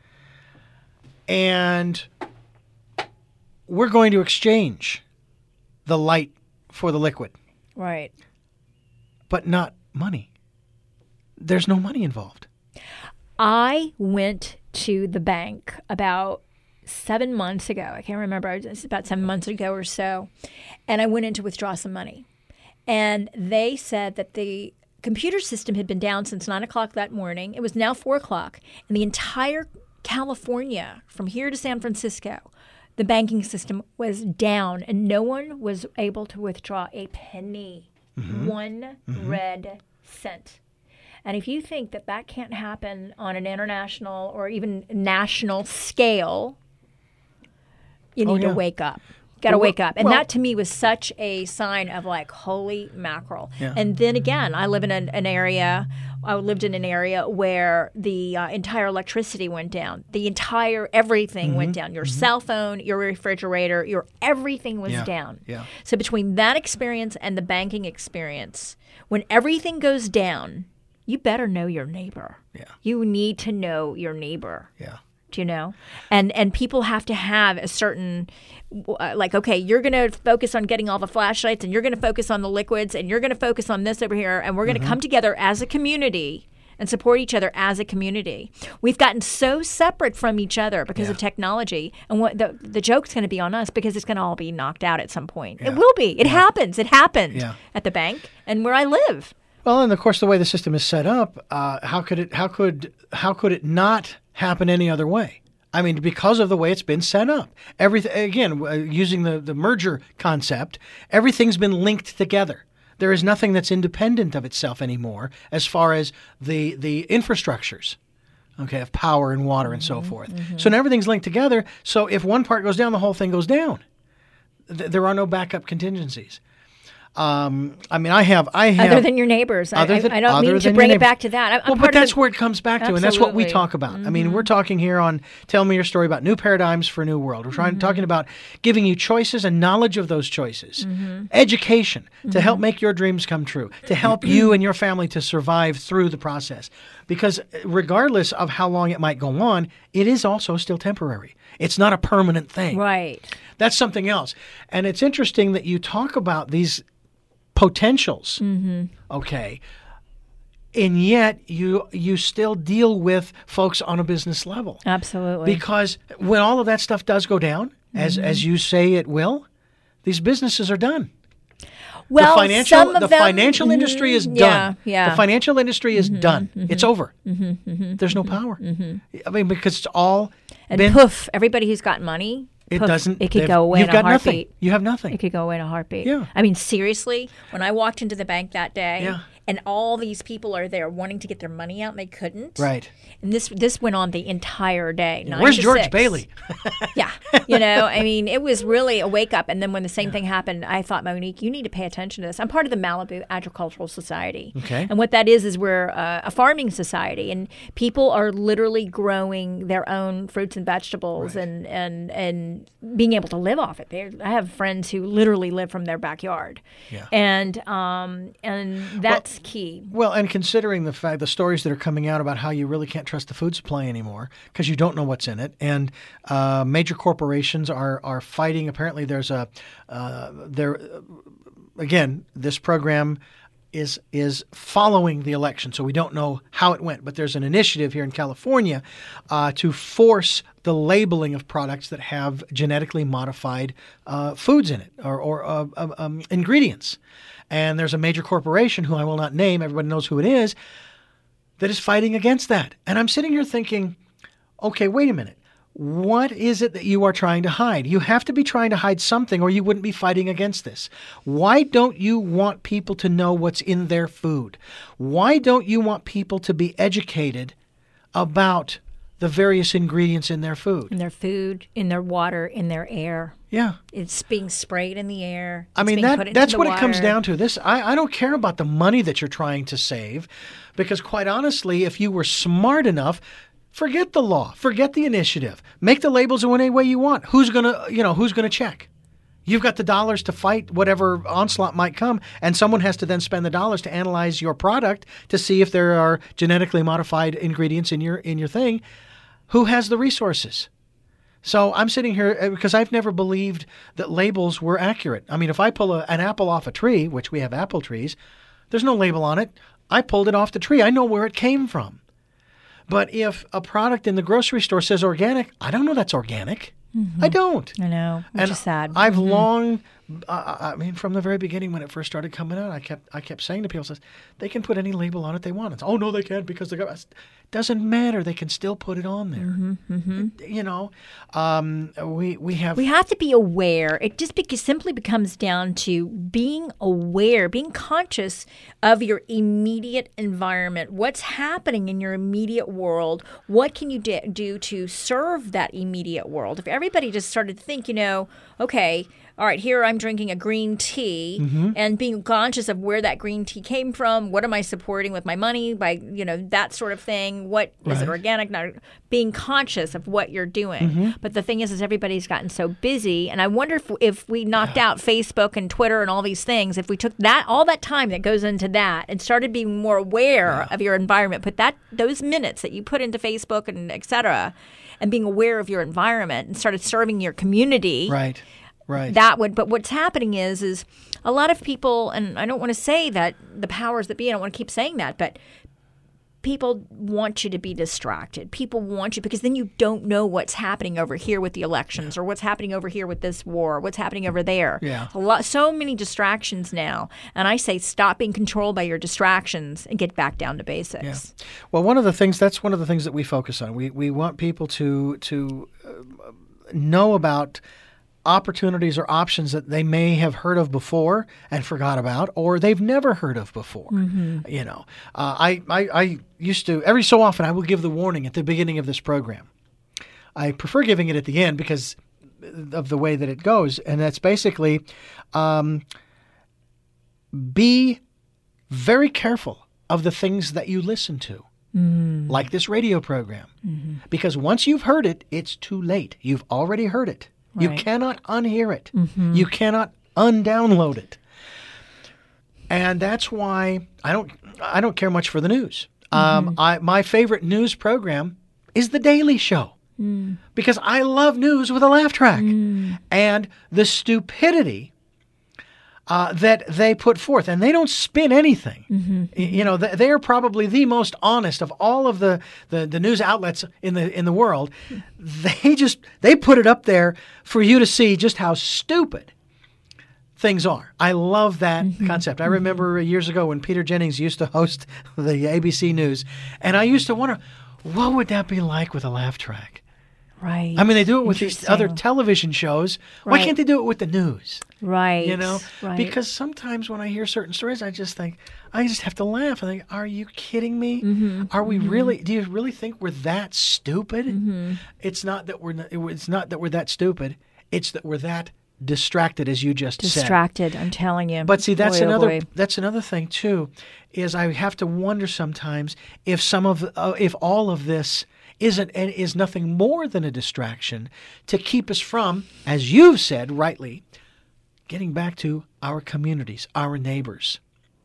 and we're going to exchange the light for the liquid, Right. but not money. There's no money involved. I went to the bank about seven months ago. I can't remember. It was about seven months ago or so. And I went in to withdraw some money. And they said that the computer system had been down since nine o'clock that morning. It was now four o'clock. And the entire California, from here to San Francisco, the banking system was down. And no one was able to withdraw a penny, mm-hmm. one mm-hmm. red cent. And if you think that that can't happen on an international or even national scale, you need oh, yeah. to wake up. Got to well, wake up. And well, that to me was such a sign of like, holy mackerel. Yeah. And then again, I live in an, an area, I lived in an area where the uh, entire electricity went down. The entire everything mm-hmm. went down. Your mm-hmm. cell phone, your refrigerator, your everything was yeah. down. Yeah. So between that experience and the banking experience, when everything goes down, you better know your neighbor. Yeah. You need to know your neighbor. Yeah. Do you know? And and people have to have a certain, uh, like, okay, you're going to focus on getting all the flashlights, and you're going to focus on the liquids, and you're going to focus on this over here, and we're going to mm-hmm. come together as a community and support each other as a community. We've gotten so separate from each other because yeah. of technology, and what the the joke's going to be on us because it's going to all be knocked out at some point. Yeah. It will be. It yeah. happens. It happened yeah. at the bank and where I live. Well, and of course, the way the system is set up, uh, how could it? How could? How could it not happen any other way? I mean, because of the way it's been set up. Everything again, uh, using the the merger concept, everything's been linked together. There is nothing that's independent of itself anymore, as far as the the infrastructures, okay, of power and water and so forth. Mm-hmm. So now everything's linked together. So if one part goes down, the whole thing goes down. Th- there are no backup contingencies. Um, I mean, I have, I have. Other than your neighbors. Other than, I, I don't other mean to than bring your it back to that. I'm, I'm well, part but that's of the, where it comes back to, absolutely. and that's what we talk about. Mm-hmm. I mean, we're talking here on Tell Me Your Story about new paradigms for a new world. We're trying mm-hmm. talking about giving you choices and knowledge of those choices, mm-hmm. education to mm-hmm. help make your dreams come true, to help you and your family to survive through the process. Because regardless of how long it might go on, it is also still temporary. It's not a permanent thing. Right. That's something else. And it's interesting that you talk about these potentials, mm-hmm. okay, and yet you you still deal with folks on a business level. Absolutely. Because when all of that stuff does go down, mm-hmm. as as you say it will, these businesses are done. Well, the financial some of the them, financial industry is yeah, done. Yeah. The financial industry is mm-hmm, done. Mm-hmm, it's over. Mm-hmm, mm-hmm, There's no power. Mm-hmm. I mean, because it's all and been, poof, everybody who's got money. It poof, doesn't. It could go away you've in got a heartbeat. Nothing. You have nothing. It could go away in a heartbeat. Yeah. I mean, seriously, when I walked into the bank that day, yeah. and all these people are there wanting to get their money out and they couldn't. Right. And this this went on the entire day. Nine Where's to George six. Bailey? Yeah. You know, I mean, it was really a wake up. And then when the same yeah. thing happened, I thought, Monique, you need to pay attention to this. I'm part of the Malibu Agricultural Society. Okay. And what that is, is we're uh, a farming society. And people are literally growing their own fruits and vegetables right. and, and, and being able to live off it. They're, I have friends who literally live from their backyard. Yeah. And, um, and that's well, key. Well, and considering the fact, the stories that are coming out about how you really can't trust the food supply anymore because you don't know what's in it, and uh, major corporations are are fighting. Apparently, there's a uh, there again. This program is is following the election, so we don't know how it went. But there's an initiative here in California uh, to force the labeling of products that have genetically modified uh, foods in it or, or uh, um, ingredients. And there's a major corporation who I will not name, everybody knows who it is, that is fighting against that. And I'm sitting here thinking, okay, wait a minute. What is it that you are trying to hide? You have to be trying to hide something or you wouldn't be fighting against this. Why don't you want people to know what's in their food? Why don't you want people to be educated about the various ingredients in their food? In their food, in their water, in their air. Yeah. It's being sprayed in the air. I It's mean, being that put into that's the what it comes water. down to. This I, I don't care about the money that you're trying to save, because quite honestly, if you were smart enough, forget the law, forget the initiative, make the labels in any way you want. Who's gonna, you know, who's gonna check? You've got the dollars to fight whatever onslaught might come, and someone has to then spend the dollars to analyze your product to see if there are genetically modified ingredients in your in your thing. Who has the resources? So I'm sitting here because I've never believed that labels were accurate. I mean, if I pull a, an apple off a tree, which we have apple trees, there's no label on it. I pulled it off the tree. I know where it came from. But if a product in the grocery store says organic, I don't know that's organic. Mm-hmm. I don't. I know, which and is sad. I've Mm-hmm. long, uh, I mean, from the very beginning when it first started coming out, I kept I kept saying to people, says, they can put any label on it they want. It's, oh, no, they can't because the government. Doesn't matter. They can still put it on there. Mm-hmm, mm-hmm. You know, um, we we have. We have to be aware. It just bec- simply becomes down to being aware, being conscious of your immediate environment. What's happening in your immediate world? What can you d- do to serve that immediate world? If everybody just started to think, you know, okay, all right, here I'm drinking a green tea, mm-hmm. and being conscious of where that green tea came from. What am I supporting with my money? By, you know, that sort of thing. What is Right. it organic? Not being conscious of what you're doing. Mm-hmm. But the thing is, is everybody's gotten so busy, and I wonder if if we knocked out Facebook and Twitter and all these things, if we took that all that time that goes into that and started being more aware of your environment, put that those minutes that you put into Facebook and et cetera, and being aware of your environment and started serving your community. Right. Right. That would, but what's happening is, is a lot of people, and I don't want to say that the powers that be, I don't want to keep saying that, but people want you to be distracted. People want you, because then you don't know what's happening over here with the elections, or what's happening over here with this war, what's happening over there. Yeah. A lot, so many distractions now. And I say stop being controlled by your distractions and get back down to basics. Yeah. Well, one of the things, that's one of the things that we focus on. We we want people to to uh, know about opportunities or options that they may have heard of before and forgot about, or they've never heard of before. Mm-hmm. You know, uh, I, I I used to, every so often I will give the warning at the beginning of this program. I prefer giving it at the end because of the way that it goes, and that's basically um, be very careful of the things that you listen to. Mm. Like this radio program. Mm-hmm. Because once you've heard it, it's too late. You've already heard it. You Right. cannot unhear it. Mm-hmm. You cannot undownload it. And that's why I don't I don't care much for the news. Mm-hmm. Um, I, my favorite news program is The Daily Show. Mm. Because I love news with a laugh track. Mm. And the stupidity Uh, that they put forth, and they don't spin anything. Mm-hmm. You know, they are probably the most honest of all of the, the, the news outlets in the in the world. They just they put it up there for you to see just how stupid things are. I love that mm-hmm. concept. I remember years ago when Peter Jennings used to host the A B C News, and I used to wonder, what would that be like with a laugh track? Right. I mean, they do it with these other television shows. Why Right. can't they do it with the news? Right. You know, right. because sometimes when I hear certain stories, I just think, I just have to laugh. I think, are you kidding me? Mm-hmm. Are we mm-hmm. really, do you really think we're that stupid? Mm-hmm. It's not that we're, not, it's not that we're that stupid. It's that we're that distracted, as you just distracted, said. I'm telling you. But see, that's boy, another, oh boy. that's another thing too, is I have to wonder sometimes if some of, uh, if all of this isn't and is nothing more than a distraction to keep us from, as you've said rightly, getting back to our communities, our neighbors.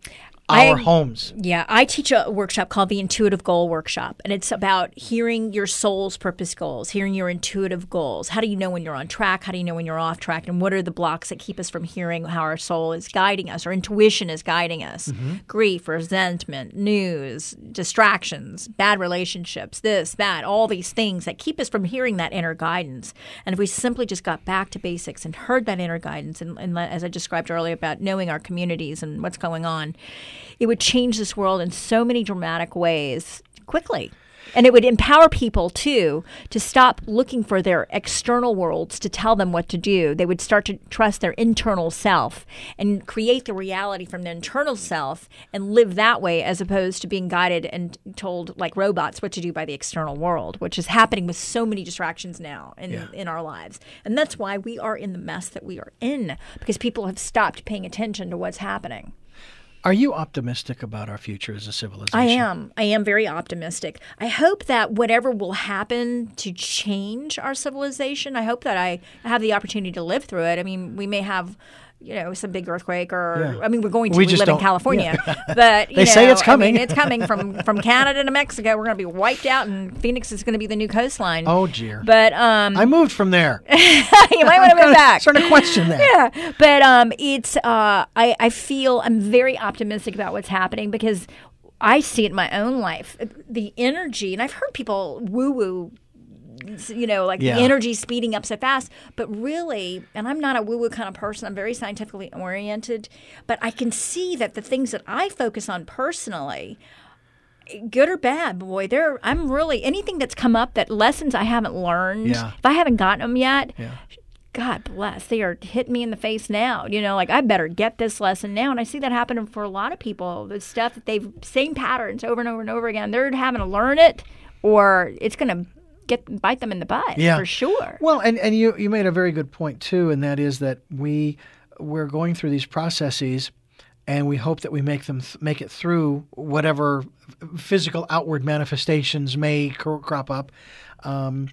our I- homes. Yeah, I teach a workshop called the Intuitive Goal Workshop, and it's about hearing your soul's purpose goals, hearing your intuitive goals. How do you know when you're on track? How do you know when you're off track? And what are the blocks that keep us from hearing how our soul is guiding us, or intuition is guiding us? Mm-hmm. Grief, resentment, news, distractions, bad relationships, this, that, all these things that keep us from hearing that inner guidance. And if we simply just got back to basics and heard that inner guidance, and, and let- as I described earlier about knowing our communities and what's going on, it would change this world in so many dramatic ways quickly. And it would empower people, too, to stop looking for their external worlds to tell them what to do. They would start to trust their internal self and create the reality from their internal self and live that way, as opposed to being guided and told like robots what to do by the external world, which is happening with so many distractions now in, Yeah. in our lives. And that's why we are in the mess that we are in, because people have stopped paying attention to what's happening. Are you optimistic about our future as a civilization? I am. I am very optimistic. I hope that whatever will happen to change our civilization, I hope that I have the opportunity to live through it. I mean, we may have, you know, some big earthquake, or Yeah. I mean, we're going to. We We, just live in don't- California, yeah. but you They know, say it's coming. I mean, it's coming from from Canada to Mexico. We're going to be wiped out, and Phoenix is going to be the new coastline. Oh, dear. But um, I moved from there. you might want to move back. Starting to question that. Yeah, but um, it's uh, I I feel I'm very optimistic about what's happening, because I see it in my own life. The energy, and I've heard people woo woo. You know, like Yeah. the energy speeding up so fast. But really, and I'm not a woo woo kind of person, I'm very scientifically oriented, but I can see that the things that I focus on personally, good or bad, boy, there I'm really anything that's come up, that lessons I haven't learned, Yeah. if I haven't gotten them yet, Yeah. God bless, they are hitting me in the face now. You know, like I better get this lesson now. And I see that happening for a lot of people. The stuff that they've, same patterns over and over and over again, they're having to learn it, or it's going to get bite them in the butt, Yeah. for sure. Well, and, and you, you made a very good point, too, and that is that we, we're going through these processes, and we hope that we make them th- make it through whatever physical outward manifestations may cr- crop up. Um,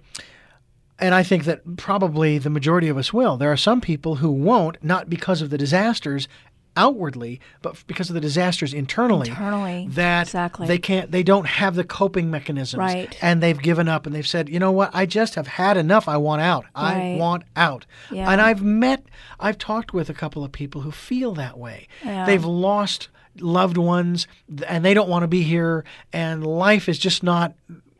and I think that probably the majority of us will. There are some people who won't, not because of the disasters outwardly, but because of the disasters internally. Internally, that exactly. they can't, they don't have the coping mechanisms, Right. and they've given up, and they've said, you know what, I just have had enough. I want out. I Right. want out. Yeah. And I've met, I've talked with a couple of people who feel that way. Yeah. They've lost loved ones, and they don't want to be here, and life is just not,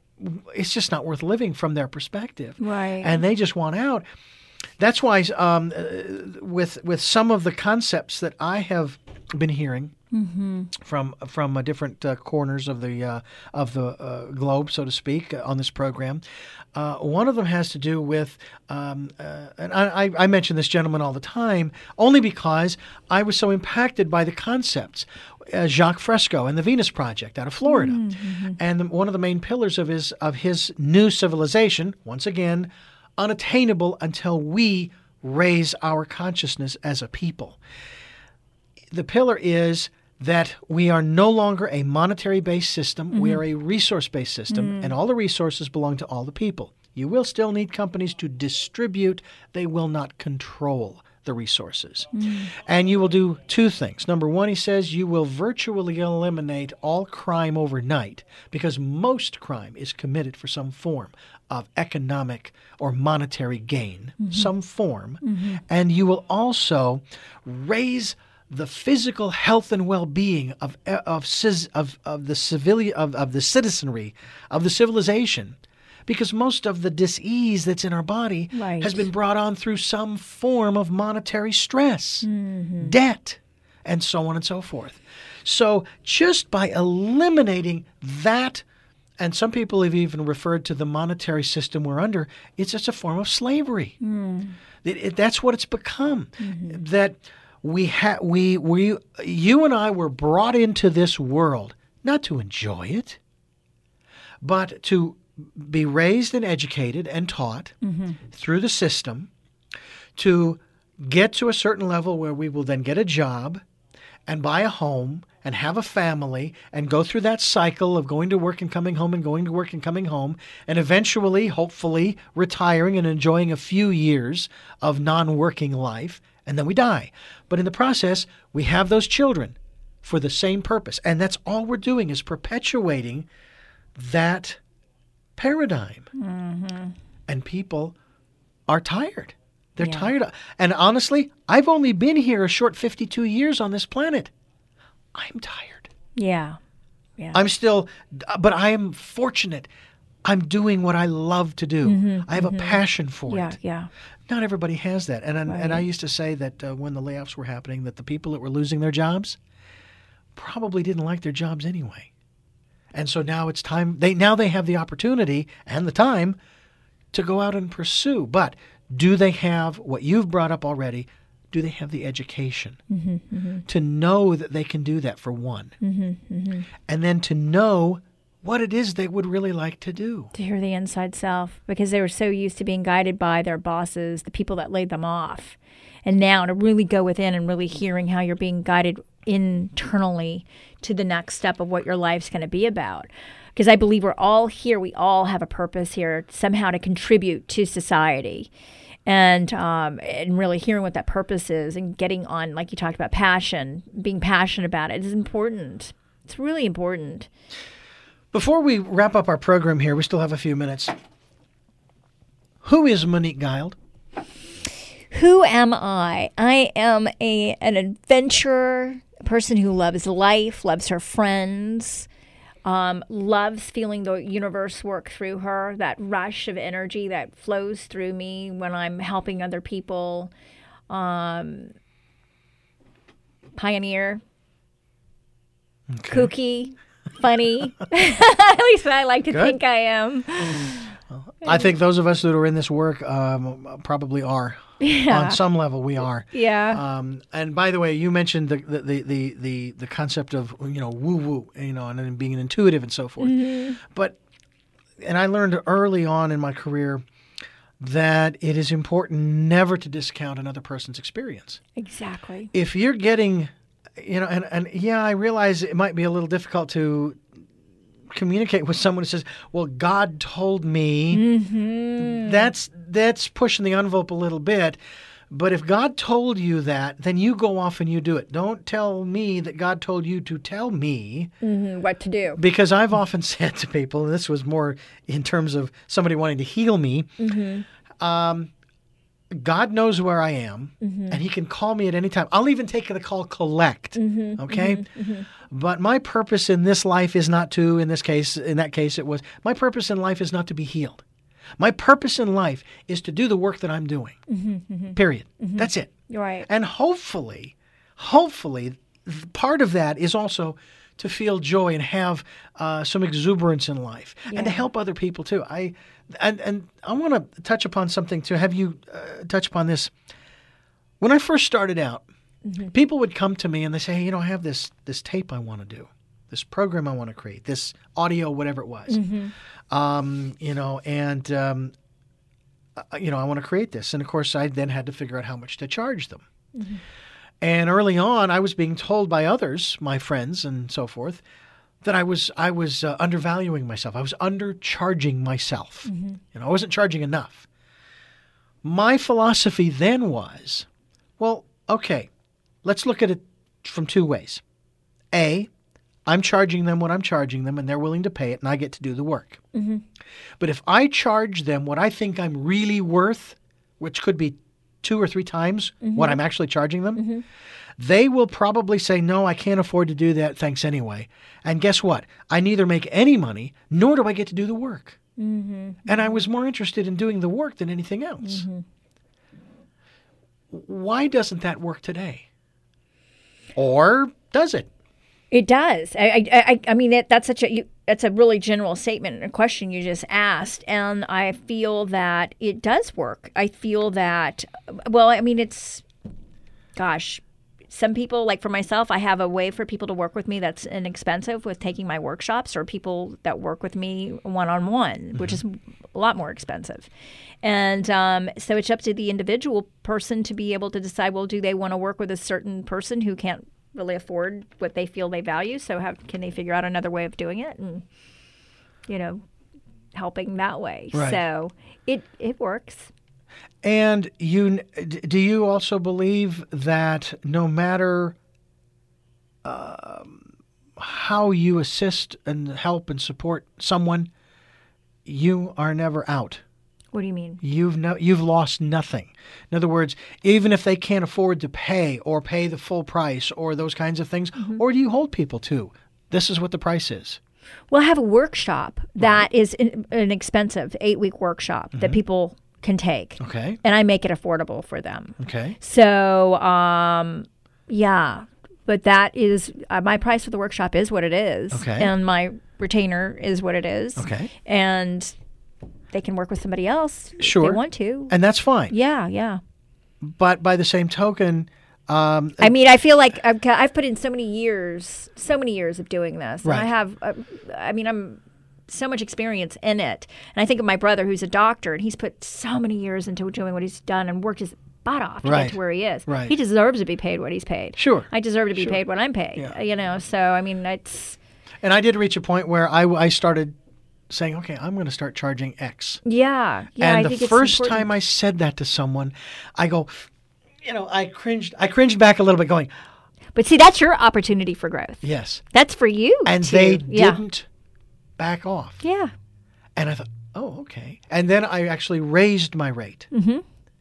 it's just not worth living from their perspective. Right. And they just want out. That's why, um, uh, with with some of the concepts that I have been hearing Mm-hmm. from from uh, different uh, corners of the uh, of the uh, globe, so to speak, uh, on this program, uh, one of them has to do with, um, uh, and I, I mention this gentleman all the time, only because I was so impacted by the concepts. Uh, Jacques Fresco and the Venus Project out of Florida, Mm-hmm. and the, one of the main pillars of his of his new civilization, once again, unattainable until we raise our consciousness as a people. The pillar is that we are no longer a monetary-based system. Mm-hmm. We are a resource-based system, and all the resources belong to all the people. You will still need companies to distribute. They will not control the resources. Mm. And you will do two things. Number one, he says, you will virtually eliminate all crime overnight, because most crime is committed for some form of economic or monetary gain, some form. And you will also raise the physical health and well-being of of cis- of, of the civilian of, of the citizenry of the civilization, because most of the dis-ease that's in our body Right. has been brought on through some form of monetary stress, debt, and so on and so forth. So just by eliminating that, and some people have even referred to the monetary system we're under, it's just a form of slavery. It, it, that's what it's become. That we ha- we we you and I were brought into this world not to enjoy it, but to be raised and educated and taught through the system to get to a certain level where we will then get a job and buy a home and have a family and go through that cycle of going to work and coming home and going to work and coming home and eventually, hopefully, retiring and enjoying a few years of non-working life, and then we die. But in the process, we have those children, for the same purpose. And that's all we're doing is perpetuating that paradigm. Mm-hmm. And people are tired. They're Yeah. tired. Of, and honestly, I've only been here a short fifty-two years on this planet. I'm tired. Yeah. Yeah. I'm still, but I am fortunate. I'm doing what I love to do. I have a passion for Mm-hmm. yeah. it. Yeah. Not everybody has that. And and, and I Right. used to say that uh, when the layoffs were happening, that the people that were losing their jobs probably didn't like their jobs anyway. And so now it's time. They now they have the opportunity and the time to go out and pursue. But do they have what you've brought up already? Do they have the education to know that they can do that, for one? And then to know what it is they would really like to do. To hear the inside self, because they were so used to being guided by their bosses, the people that laid them off. And now to really go within and really hearing how you're being guided internally to the next step of what your life's going to be about. Because I believe we're all here. We all have a purpose here somehow to contribute to society. And um, and really hearing what that purpose is and getting on, like you talked about, passion, being passionate about it is important. It's really important. Before we wrap up our program here, we still have a few minutes. Who is Monique Guild? Who am I? I am a an adventurer, a person who loves life, loves her friends, um, loves feeling the universe work through her, that rush of energy that flows through me when I'm helping other people. Um, pioneer, Okay. kooky, funny. At least I like to Good. think I am. I think those of us that are in this work um, probably are. Yeah. On some level, we are. Yeah. Um, and by the way, you mentioned the the, the, the, the the concept of, you know, woo woo, you know, and then being an intuitive and so forth. But, and I learned early on in my career that it is important never to discount another person's experience. Exactly. If you're getting, you know, and, and yeah, I realize it might be a little difficult to communicate with someone who says, well, God told me. Mm-hmm. That's that's pushing the envelope a little bit. But if God told you that, then you go off and you do it. Don't tell me that God told you to tell me. Mm-hmm. What to do. Because I've often said to people, and this was more in terms of somebody wanting to heal me, Mm-hmm. um, God knows where I am, Mm-hmm. and He can call me at any time. I'll even take the call collect, Mm-hmm. okay? But my purpose in this life is not to, in this case, in that case it was, my purpose in life is not to be healed. My purpose in life is to do the work that I'm doing, period. That's it. Right. And hopefully, hopefully, th- part of that is also to feel joy and have uh, some exuberance in life, and to Yeah. help other people too. I and and I want to touch upon something too. Have you uh, touch upon this? When I first started out, people would come to me and they say, hey, you know, I have this this tape I want to do, this program I want to create, this audio, whatever it was. Um, you know, and um, uh, you know, I want to create this, and of course, I then had to figure out how much to charge them. And early on, I was being told by others, my friends and so forth, that I was I was uh, undervaluing myself. I was undercharging myself. You know, I wasn't charging enough. My philosophy then was, well, okay, let's look at it from two ways. A, I'm charging them what I'm charging them, and they're willing to pay it, and I get to do the work. But if I charge them what I think I'm really worth, which could be two or three times what I'm actually charging them, they will probably say, no, I can't afford to do that, thanks anyway. And guess what? I neither make any money, nor do I get to do the work. And I was more interested in doing the work than anything else. Why doesn't that work today? Or does it? It does. I, I, I, I mean, that, that's such a you, that's a really general statement and a question you just asked, and I feel that it does work. I feel that, well, I mean, it's, gosh, some people, like for myself, I have a way for people to work with me that's inexpensive with taking my workshops, or people that work with me one-on-one, which is a lot more expensive. And um, so it's up to the individual person to be able to decide, well, do they want to work with a certain person who can't really afford what they feel they value? So how can they figure out another way of doing it and, you know, helping that way? Right. So it, it works. And you do you also believe that no matter uh, um, how you assist and help and support someone, you are never out. What do you mean? You've no, you've lost nothing. In other words, even if they can't afford to pay or pay the full price or those kinds of things, Mm-hmm. or do you hold people to, this is what the price is? Well, I have a workshop that is in, an expensive eight-week workshop that people can take. Okay. And I make it affordable for them. Okay. So, um, yeah, but that is uh, my price for the workshop is what it is, Okay. and my retainer is what it is. Okay. And they can work with somebody else Sure. if they want to. And that's fine. Yeah, yeah. But by the same token, um, I mean, I feel like I've, ca- I've put in so many years, so many years of doing this. Right. And I have, uh, I mean, I'm so much experience in it. And I think of my brother who's a doctor, and he's put so many years into doing what he's done and worked his butt off to Right. get to where he is. Right. He deserves to be paid what he's paid. Sure. I deserve to be Sure. paid what I'm paid. Yeah. You know, so I mean, it's and I did reach a point where I, I started saying, okay, I'm going to start charging X. yeah, yeah. and I the think first it's time I said that to someone, I go, you know, I cringed. I cringed back a little bit, going, but see, that's your opportunity for growth. yes. That's for you. And to- they yeah. didn't back off. Yeah. And I thought, oh, okay. And then I actually raised my rate. Mm-hmm.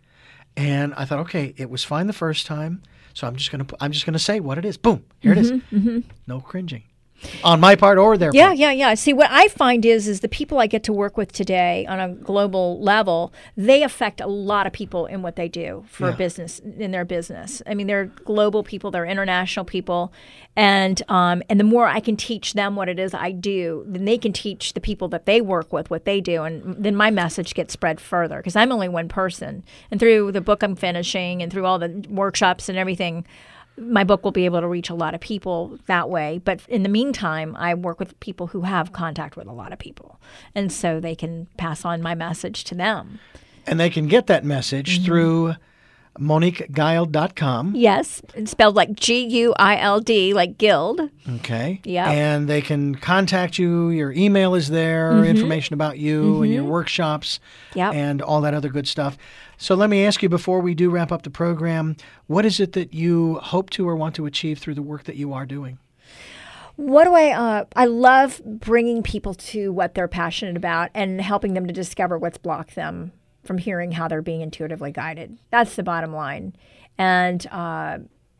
And I thought, okay, it was fine the first time, so I'm just gonna I'm just gonna say what it is. Boom, here it is. Mm-hmm. No cringing, on my part or their Yeah, part. yeah, yeah. See, what I find is, is the people I get to work with today on a global level, they affect a lot of people in what they do for Yeah. business, in their business. I mean, they're global people, they're international people, and um, and the more I can teach them what it is I do, then they can teach the people that they work with what they do, and then my message gets spread further because I'm only one person. And through the book I'm finishing, and through all the workshops and everything, my book will be able to reach a lot of people that way. But in the meantime, I work with people who have contact with a lot of people. And so they can pass on my message to them. And they can get that message Mm-hmm. through Monique Guild dot com. Yes, it's spelled like G U I L D, like Guild. Okay. Yep. And they can contact you. Your email is there, information about you and your workshops Yep. and all that other good stuff. So let me ask you before we do wrap up the program, what is it that you hope to or want to achieve through the work that you are doing? What do I, uh, I love bringing people to what they're passionate about and helping them to discover what's blocked them from hearing how they're being intuitively guided. That's the bottom line. And uh,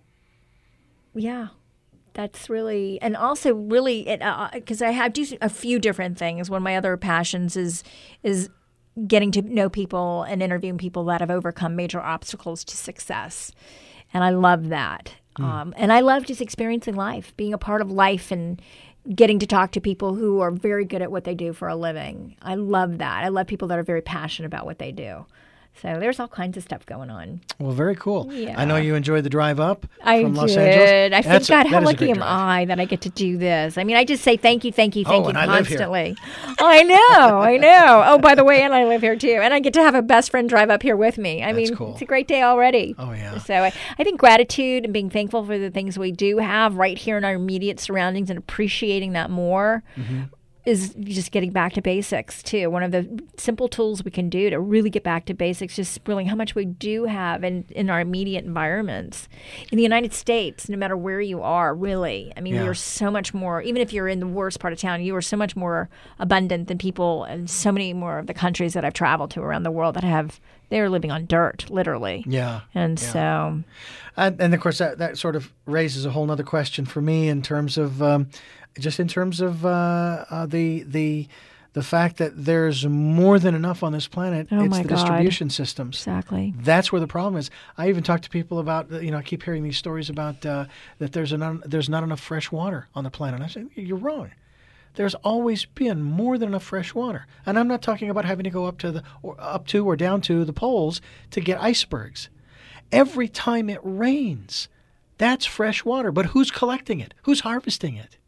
yeah, that's really, and also really, because uh, I have do a few different things. One of my other passions is is getting to know people and interviewing people that have overcome major obstacles to success. And I love that. Mm. Um, and I love just experiencing life, being a part of life and getting to talk to people who are very good at what they do for a living. I love that. I love people that are very passionate about what they do. So there's all kinds of stuff going on. Well, very cool. Yeah. I know you enjoyed the drive up I from Los did. Angeles. I That's think, a- God, that how is a lucky great am drive. I that I get to do this? I mean, I just say thank you, thank you, thank Oh, you and I live here. constantly. I know, I know. Oh, by the way, and I live here too. And I get to have a best friend drive up here with me. I That's mean, cool. it's a great day already. Oh, yeah. So I, I think gratitude and being thankful for the things we do have right here in our immediate surroundings and appreciating that more Mm-hmm. is just getting back to basics too. One of the simple tools we can do to really get back to basics, just really how much we do have in, in our immediate environments. In the United States, no matter where you are, really, I mean, Yeah. we are so much more, even if you're in the worst part of town, you are so much more abundant than people in so many more of the countries that I've traveled to around the world that have, they're living on dirt, literally. Yeah. And yeah. so, And, and of course, that, that sort of raises a whole other question for me in terms of um, just in terms of uh, uh, the the the fact that there's more than enough on this planet. Oh, it's my the God. distribution systems. exactly. That's where the problem is. I even talk to people about, you know, I keep hearing these stories about uh, that there's an, there's not enough fresh water on the planet. I say, you're wrong. There's always been more than enough fresh water, and I'm not talking about having to go up to the or up to or down to the poles to get icebergs. Every time it rains, that's fresh water. But who's collecting it? Who's harvesting it?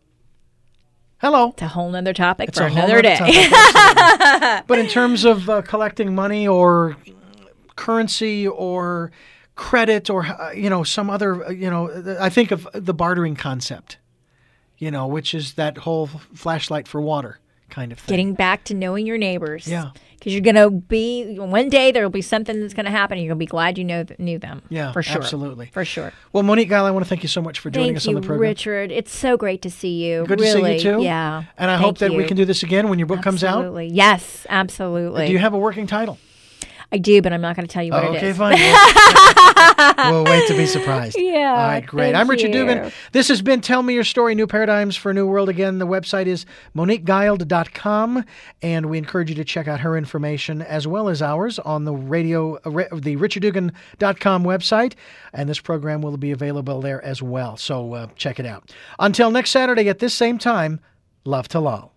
Hello. It's a whole nother topic It's for a whole another nother day. topic, absolutely. But in terms of uh, collecting money or currency or credit or uh, you know some other uh, you know I think of the bartering concept, you know, which is that whole flashlight for water. kind of thing. Getting back to knowing your neighbors. Yeah. Because you're going to be, one day there will be something that's going to happen and you're going to be glad you know knew them. Yeah, for sure. absolutely. For sure. Well, Monique Geil, I want to thank you so much for joining Thank us you, on the program. Richard. It's so great to see you. Good really. to see you too. Yeah. And I Thank hope that we you. can do this again when your book comes out. Absolutely. Yes, absolutely. Do you have a working title? I do, but I'm not going to tell you what Oh, it okay, is. fine. We'll, we'll wait to be surprised. Yeah, All right, great. thank I'm Richard you. Dugan. This has been Tell Me Your Story, New Paradigms for a New World. Again, the website is monique guild dot com, and we encourage you to check out her information as well as ours on the radio, uh, the richard dugan dot com website, and this program will be available there as well. So uh, check it out. Until next Saturday at this same time, love to all.